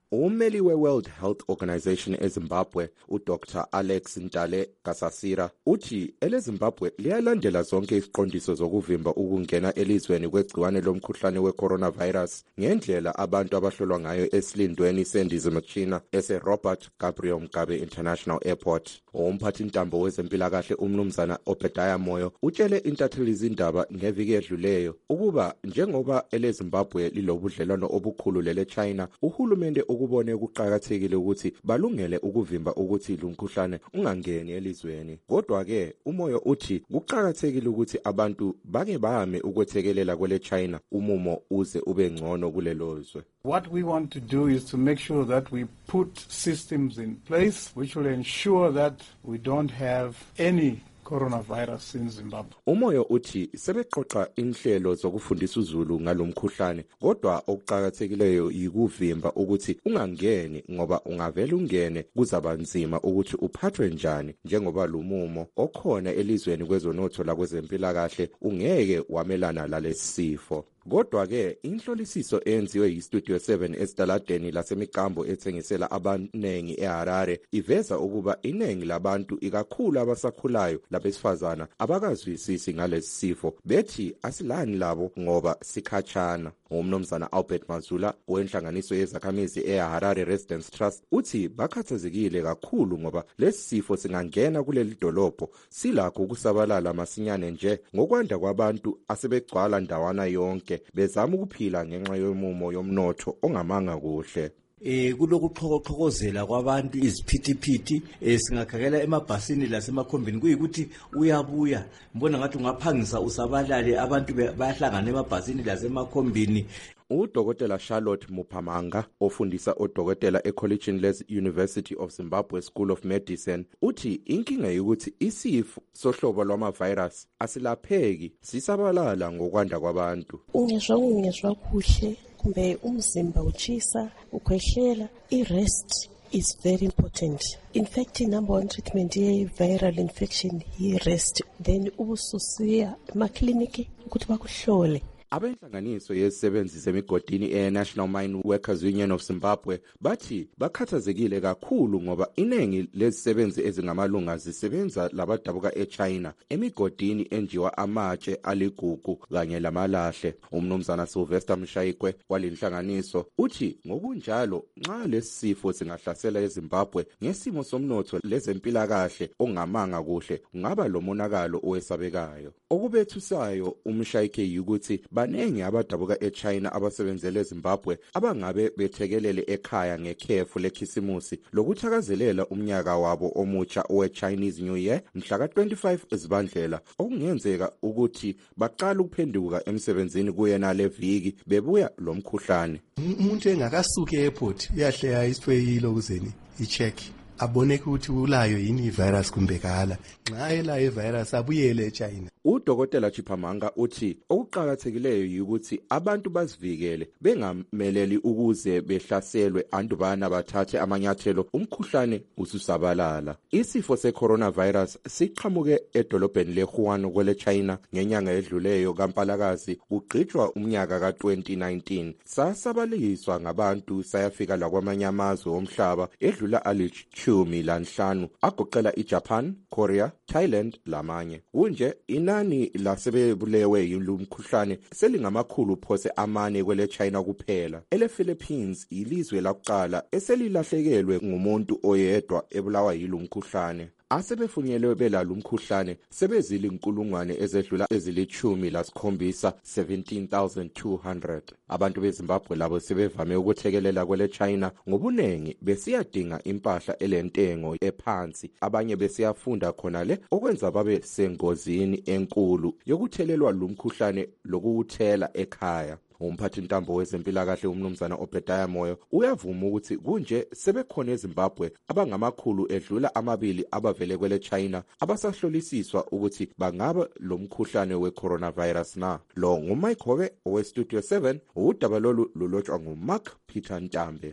Ummeli we-World Health Organization eZimbabwe, uDr Alex Ntale Gasasira, uthi eleZimbabwe liyalandela zonke iziqondiso zokuvimba ukungena elizweni kwegciwane lomkhuhlane we-coronavirus ngendlela abantu abahlolwa ngayo esilindweni sendizamtshina ese-Robert Gabriel Mugabe International Airport. Umphathintambo wezempilakahle umnumzana Obadiah Moyo utshele intatheli izindaba ngeviki edluleyo ukuba njengoba eleZimbabwe lilobudlelwano obukhulu lele China, uhulumende ukubone ukuqhakathekile ukuthi balungele ukuvimba ukuthi lo mkhuhlane ungangeni elizweni. Kodwa ke uMoyo uthi kuqhakathekile ukuthi abantu bake bahame ukwethekelela kwele China umumo uze ube ngcono kulelozwe. What we want to do is to make sure that we put systems in place which will ensure that we don't have any coronavirus in Zimbabwe. Umoyo uthi sebeqoqa inhlelo zokufundisa uZulu ngalomkhuhlane, kodwa okuqhakathekileyo yikuvimba ukuthi ungangeni ngoba ungavela ungene kuzaba nzima ukuthi uphathwe njani njengoba lumumo okhona elizweni kwezonotho la kwezempilakahle ungeke wamelana lalesi sifo. Kodwa ke inhlolisiso eyenziwe yiStudio seven esitaladeni lasemiqambo ethengisela abanengi eHarare iveza ukuba inengi labantu ikakhulu abasakhulayo labesifazana abakazwisisi ngalesi sifo, bethi asilani labo ngoba sikhachana. Umnumzana Albert Mazula wenhlanganiso yezakhamizi eHarare Residents Trust uthi bakhathazekile kakhulu ngoba lesi sifo singangena kuleli dolopho silakho ukusabalala masinyane nje ngokwanda kwabantu asebegcwala ndawana yonke bezama ukuphila ngenxa yomumo yomnotho ongamanga kuhle. Eh kulokuxhokoxhokozela kwabantu iziphithiphithi esingakhakela emabhasini lasemakhombeni kuyikuthi uyabuya mbona ngathi ungaphangisa usabalale abantu bayahlangana emabhasini lasemakhombeni. Udokotela Charlotte Muphamanga ofundisa odokotela eCollegiate Les University of Zimbabwe School of Medicine uthi inkinga ukuthi isifo sohlobo lwama-virus asilapheki sisabalala ngokwanda kwabantu. Ungezwa ungezwa kuhle kumbe umzimba uchisa ukhwehlela, i-rest is very important. In fact, number one treatment ye-viral infection yi-rest, then ubususiya emakliniki ukuthi bakuhlole. Abenhlanganiso yezisebenzi zemigodini e-National Mine Workers Union of Zimbabwe bathi bakhathazekile kakhulu ngoba inengi lezisebenzi ezingamalunga zisebenza labadabuka eChina emigodini enjiwa amatshe aligugu kanye lamalahle. Umnumzana Sylvester Mshayikwe walinhlanganiso uthi ngokunjalo nxa lesifo singahlasela eZimbabwe ngesimo somnotho lezempilakahle ongamanga kuhle kungaba lomonakalo owesabekayo. Okubethusayo uMshayike ukuthi banengi abadabuka eChina abasebenzele eZimbabwe abangabe bethekelele ekhaya ngekhefu lekhisimusi lokuthakazelela umnyaka wabo omutsha owe-Chinese New Year mhla ka twenty-five Zibandlela, okungenzeka ukuthi baqala ukuphenduka emsebenzini kuyena le viki bebuya lo mkhuhlane. Umuntu engakasuki e-airport uyahleya isithweyilo kuzeni i-check aboneke ukuthi ulayo yini i-virus kumbe kala. Nxa elayo i-virus abuyele eChina. Udokotela Chiphamanga uthi okuqhakathekileyo yikuthi abantu bazivikele bengameleli ukuze behlaselwe andubana bathathe amanyathelo umkhuhlane ususabalala. Isifo se-coronavirus siqhamuke edolobheni leWuhan kwele China ngenyanga edluleyo kaMpalakazi kugqitshwa umnyaka ka twenty nineteen. Sasabaliswa ngabantu sayafika la kwamanye amazwe omhlaba edlula alichumi lanhlanu agoqela iJapan, Korea, Thailand lamanye. Kunje inani lasebebulewe yilo mkhuhlane selingamakhulu phose amane kwele China kuphela. Ele Philippines ilizwe lakuqala eselilahlekelwe ngumuntu oyedwa ebulawa yilo mkhuhlane. Asebefunyelwe belalo umkhuhlane sebezile inkulungwane ezedlula ezilichumi lasikhombisa seventeen thousand two hundred. Abantu beZimbabwe labo sebevame ukuthekelela kwele China ngobunengi besiyadinga impahla elentengo ephansi, abanye besiyafunda khona le okwenza babe sengozini enkulu yokuthelelwa lo mkhuhlane lokuwuthela ekhaya. Umphathintambo wezempilakahle umnumzana Obadiah Moyo uyavuma ukuthi kunje sebekhona eZimbabwe abangamakhulu edlula amabili abavele kwele China abasahlolisiswa ukuthi bangaba lo mkhuhlane we-coronavirus na. Lo nguMike Hobe oweStudio seven, udaba lolu lulotshwa nguMark Peter Ntambe.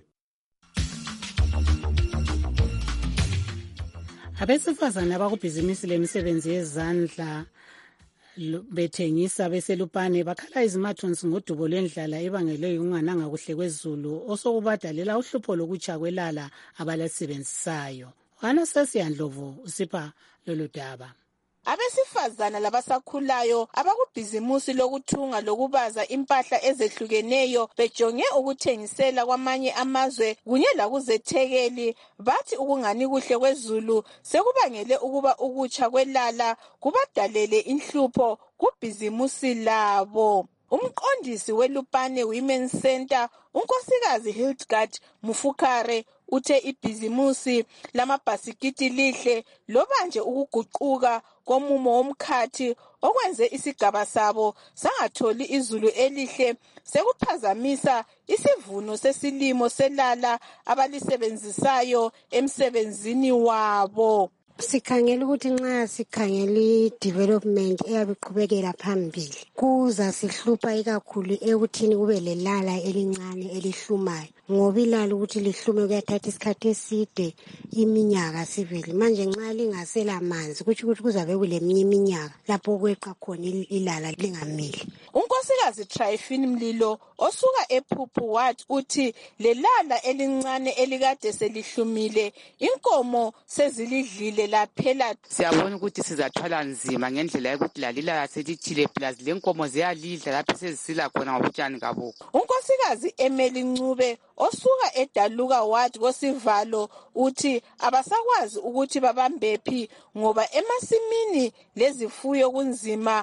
Abesifazane abakubhizinisi lemisebenzi yezandla bethengisa beselupane bakhala izimathonsi ngodubo lwendlala ebangelwe yikungananga kuhle kwezulu osokubadalela uhlupho lokutsha kwelala abalisebenzisayo. Ana Sesiyandlovu usipha lolu daba. Abesifazana labasakhulayo abakubhizimusi lokuthunga lokubaza impahla ezehlukeneyo bejonge ukuthengisela kwamanye amazwe kunye lakuzethekeli bathi ukungani kuhle kwezulu sekubangele ukuba ukutsha kwelala kubadalele inhlupho kubhizimusi labo. Umqondisi weLupane Women's Center unkosikazi Hildegard Mufukare uthe ibhizimusi lamabhasikiti lihle loba nje ukuguquka komumo womkhathi okwenze isigaba sabo sangatholi izulu elihle sekuphazamisa isivuno sesilimo selala abalisebenzisayo emsebenzini wabo. Sikhangela ukuthi nxa sikhangela development eyabiqhubekela phambili kuza sihlupha ikakhulu ekuthini kube lelala elincane elihlumayo ngoba ilala ukuthi lihlume kuyathatha isikhathi eside iminyaka sivele manje nxa lingasela manzi kuthi ukuthi kuzabe kuleminye iminyaka lapho kweqa khona ilala lingamili. Unkosikazi Tryphine Mlilo osuka ePhuphu wathi uthi lelala elincane elikade selihlumile inkomo sezilidlile laphela. Siyabona ukuthi sizathwala nzima ngendlela yokuthi lalila selithile plus lenkomo ziyalidla lapho sezisila khona ngobutshani kabukho. Unkosikazi Emeli Ncube osuka eDaluka wathi kosivalo uthi abasakwazi ukuthi babambephi ngoba emasimini lezifuyo kunzima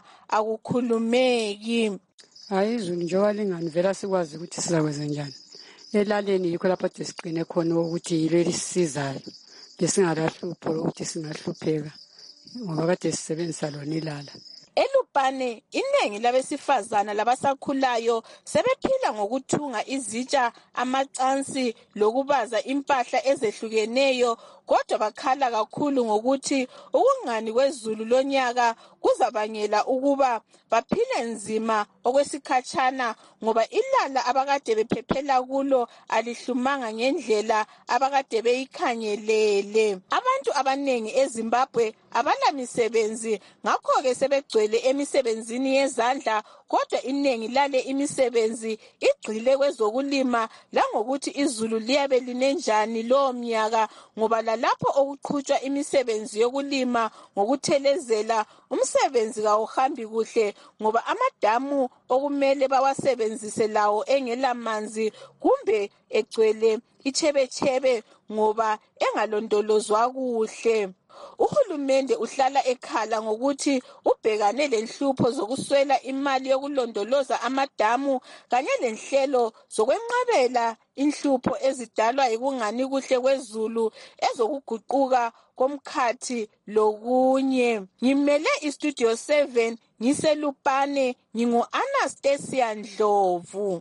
akukhulumeki. Hayi izulu njengoba lingani vela sikwazi ukuthi sizakwenza njani. Elaleni yikho lapho siqine khona ukuthi yilo elisizayo. Besingalahlupho ukuthi singahlupheka ngoba kade sisebenzisa lona ilala. Elupane inengi labesifazana labasakhulayo sebephila ngokuthunga izitsha amacansi lokubaza impahla ezehlukeneyo kodwa bakhala kakhulu ngokuthi ukungani kwezulu lonyaka kuzabangela ukuba baphile nzima okwesikhatshana ngoba ilala abakade bephephela kulo alihlumanga ngendlela abakade beyikhangelele. Abantu abanengi eZimbabwe abala misebenzi ngakho ke sebegcwele emisebenzini yezandla kodwa inengi lale imisebenzi igcile kwezokulima langokuthi izulu liyabe linenjani lo mnyaka ngoba lalapho okuqhutshwa imisebenzi yokulima ngokuthelezela umsebenzi kawuhambi kuhle ngoba amadamu okumele bawasebenzise lawo engela manzi kumbe egcwele ichebechebe ngoba engalondolozwa kuhle. Uhulumende uhlala ekhala ngokuthi ubhekane lenhlupho zokuswela imali yokulondoloza amadamu kanye lenhlelo zokwenqabela inhlupho ezidalwa yikungani kuhle kwezulu ezokuguquka komkhathi lokunye. Ngimele iStudio seven ngiselupane ngingu Anastasia Ndlovu.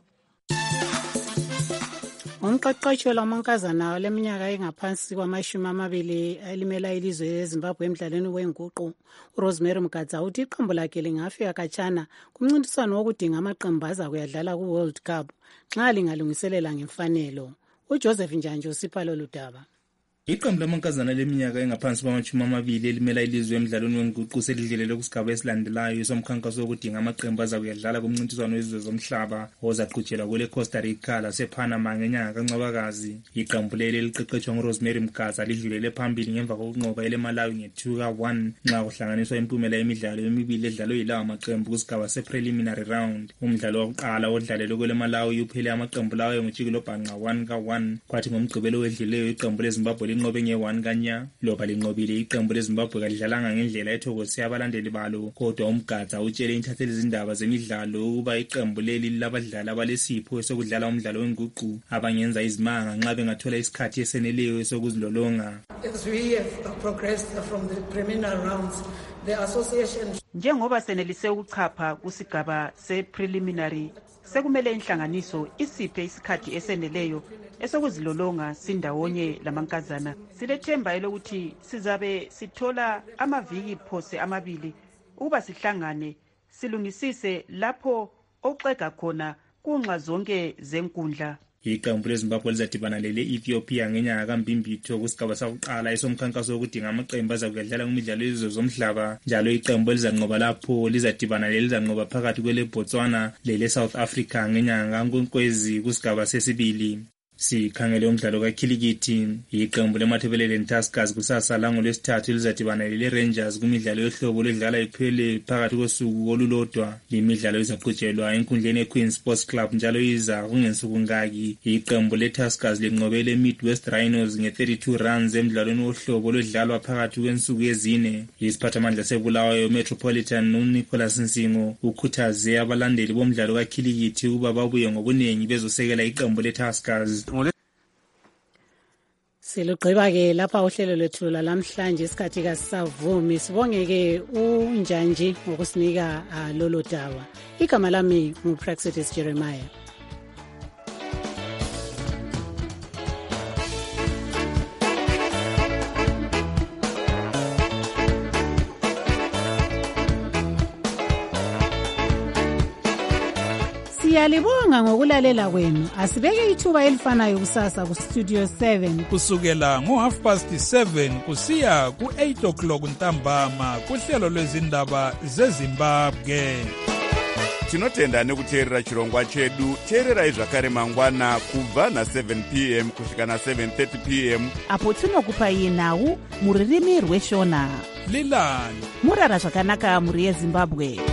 Umqeqeshi wamankazana leminyaka engaphansi kwamashumi amabili elimela ilizwe leZimbabwe emdlalweni wenguqu uRosemary Mgadza uthi iqembu lakhe lingafika khatshana kumncintiswano wokudinga amaqembu aza kuyadlala ku-World Cup nxa lingalungiselela ngemfanelo. uJoseph Njanje usipha lolu daba. Iqembu lamankazana leminyaka engaphansi kwamashumi amabili elimela ilizwe emdlalweni wenguqu selidlulele kusigaba esilandelayo somkhankaso wokudinga amaqembu aza kuyadlala kumncintiswano wezizwe zomhlaba ozaqhutshelwa kule Costa Rica lasePanama ngenyanga kaNcwabakazi. Iqembu leli liqeqetshwa nguRosemary Mgadza lidlulele phambili ngemva kokunqoba eleMalawi nge-two ka one nxa kuhlanganiswa impumela yemidlalo emibili edlalwe yilawa maqembu kusigaba se-preliminary round. Umdlalo wokuqala odlalelwe kweleMalawi uphele amaqembu lawo nguTshikilobhanqa one ka one kwathi ngomgqibelo wedluleyo iqembu leZimbabwe linqobe nge-one kanya loba linqobile iqembu leZimbabwe kalidlalanga ngendlela ethokozise abalandeli balo kodwa uMgadza utshele intatheli izindaba zemidlalo ukuba iqembu leli labadlali abalesipho esokudlala umdlalo wenguqu abangenza izimanga nxa bengathola isikhathi eseneleyo esokuzilolonga. As we have progressed from the preliminary rounds, the association njengoba senelise ukuchapha kusigaba se-preliminary sekumele inhlanganiso isiphe isikhathi eseneleyo esokuzilolonga sindawonye lamankazana. Silethemba elokuthi sizabe sithola amaviki phose amabili ukuba sihlangane silungisise lapho oxega khona kunxa zonke zenkundla. iqembu lezimbabwe lizadibana lele-ethiopia ngenyanga kambimbitho kusigaba sakuqala esomkhankaso wokudinga amaqembu azakuyadlala kumidlalo yezizwe zomhlaba. Njalo iqembu elizanqoba lapho lizadibana lelizanqoba phakathi kwele-Botswana lele-South Africa ngenyanga kaNkwenkwezi kusigaba sesibili. Sikhangele umdlalo kakhilikithi, iqembu lemathebeleleni Tuskers kusasa langolwesithathu lizadibana lele-Rangers kumidlalo yohlobo lodlala iphele phakathi kosuku olulodwa. Imidlalo izaqhutshelwa enkundleni ye-Queen Sports Club njalo iza kungensuku ngaki. Iqembu le-Tuskers linqobe le-Midwest Rhinos nge-thirty-two runs emdlalweni wohlobo lodlalwa phakathi kwensuku ezine. Isiphathamandla sebulawayo Metropolitan uNicholas Nsingo ukhuthaze abalandeli bomdlalo kakhilikithi ukuba babuye ngobuningi bezosekela iqembu le-Tuskers. Silugqiba-ke lapha uhlelo lwethu lalamhlanje isikhathi kasisavumi. Sibonge-ke uNjanji ngokusinika uh, lolo daba. Igama lami nguPraxidis Jeremiah. Siyalibonga ngokulalela kwenu. Asibeke ithuba elifanayo kusasa ku Studio seven kusukela ngo half past seven kusiya ku eight o'clock ntambama kuhlelo lwezindaba zeZimbabwe. Tinotenda nekuteerera chirongwa chedu. Teererai zvakare mangwana kubva na seven p m kusvika na seven thirty p m apo tinokupai nhau muririmi rweshona. Lilani murara zvakanaka muri yeZimbabwe.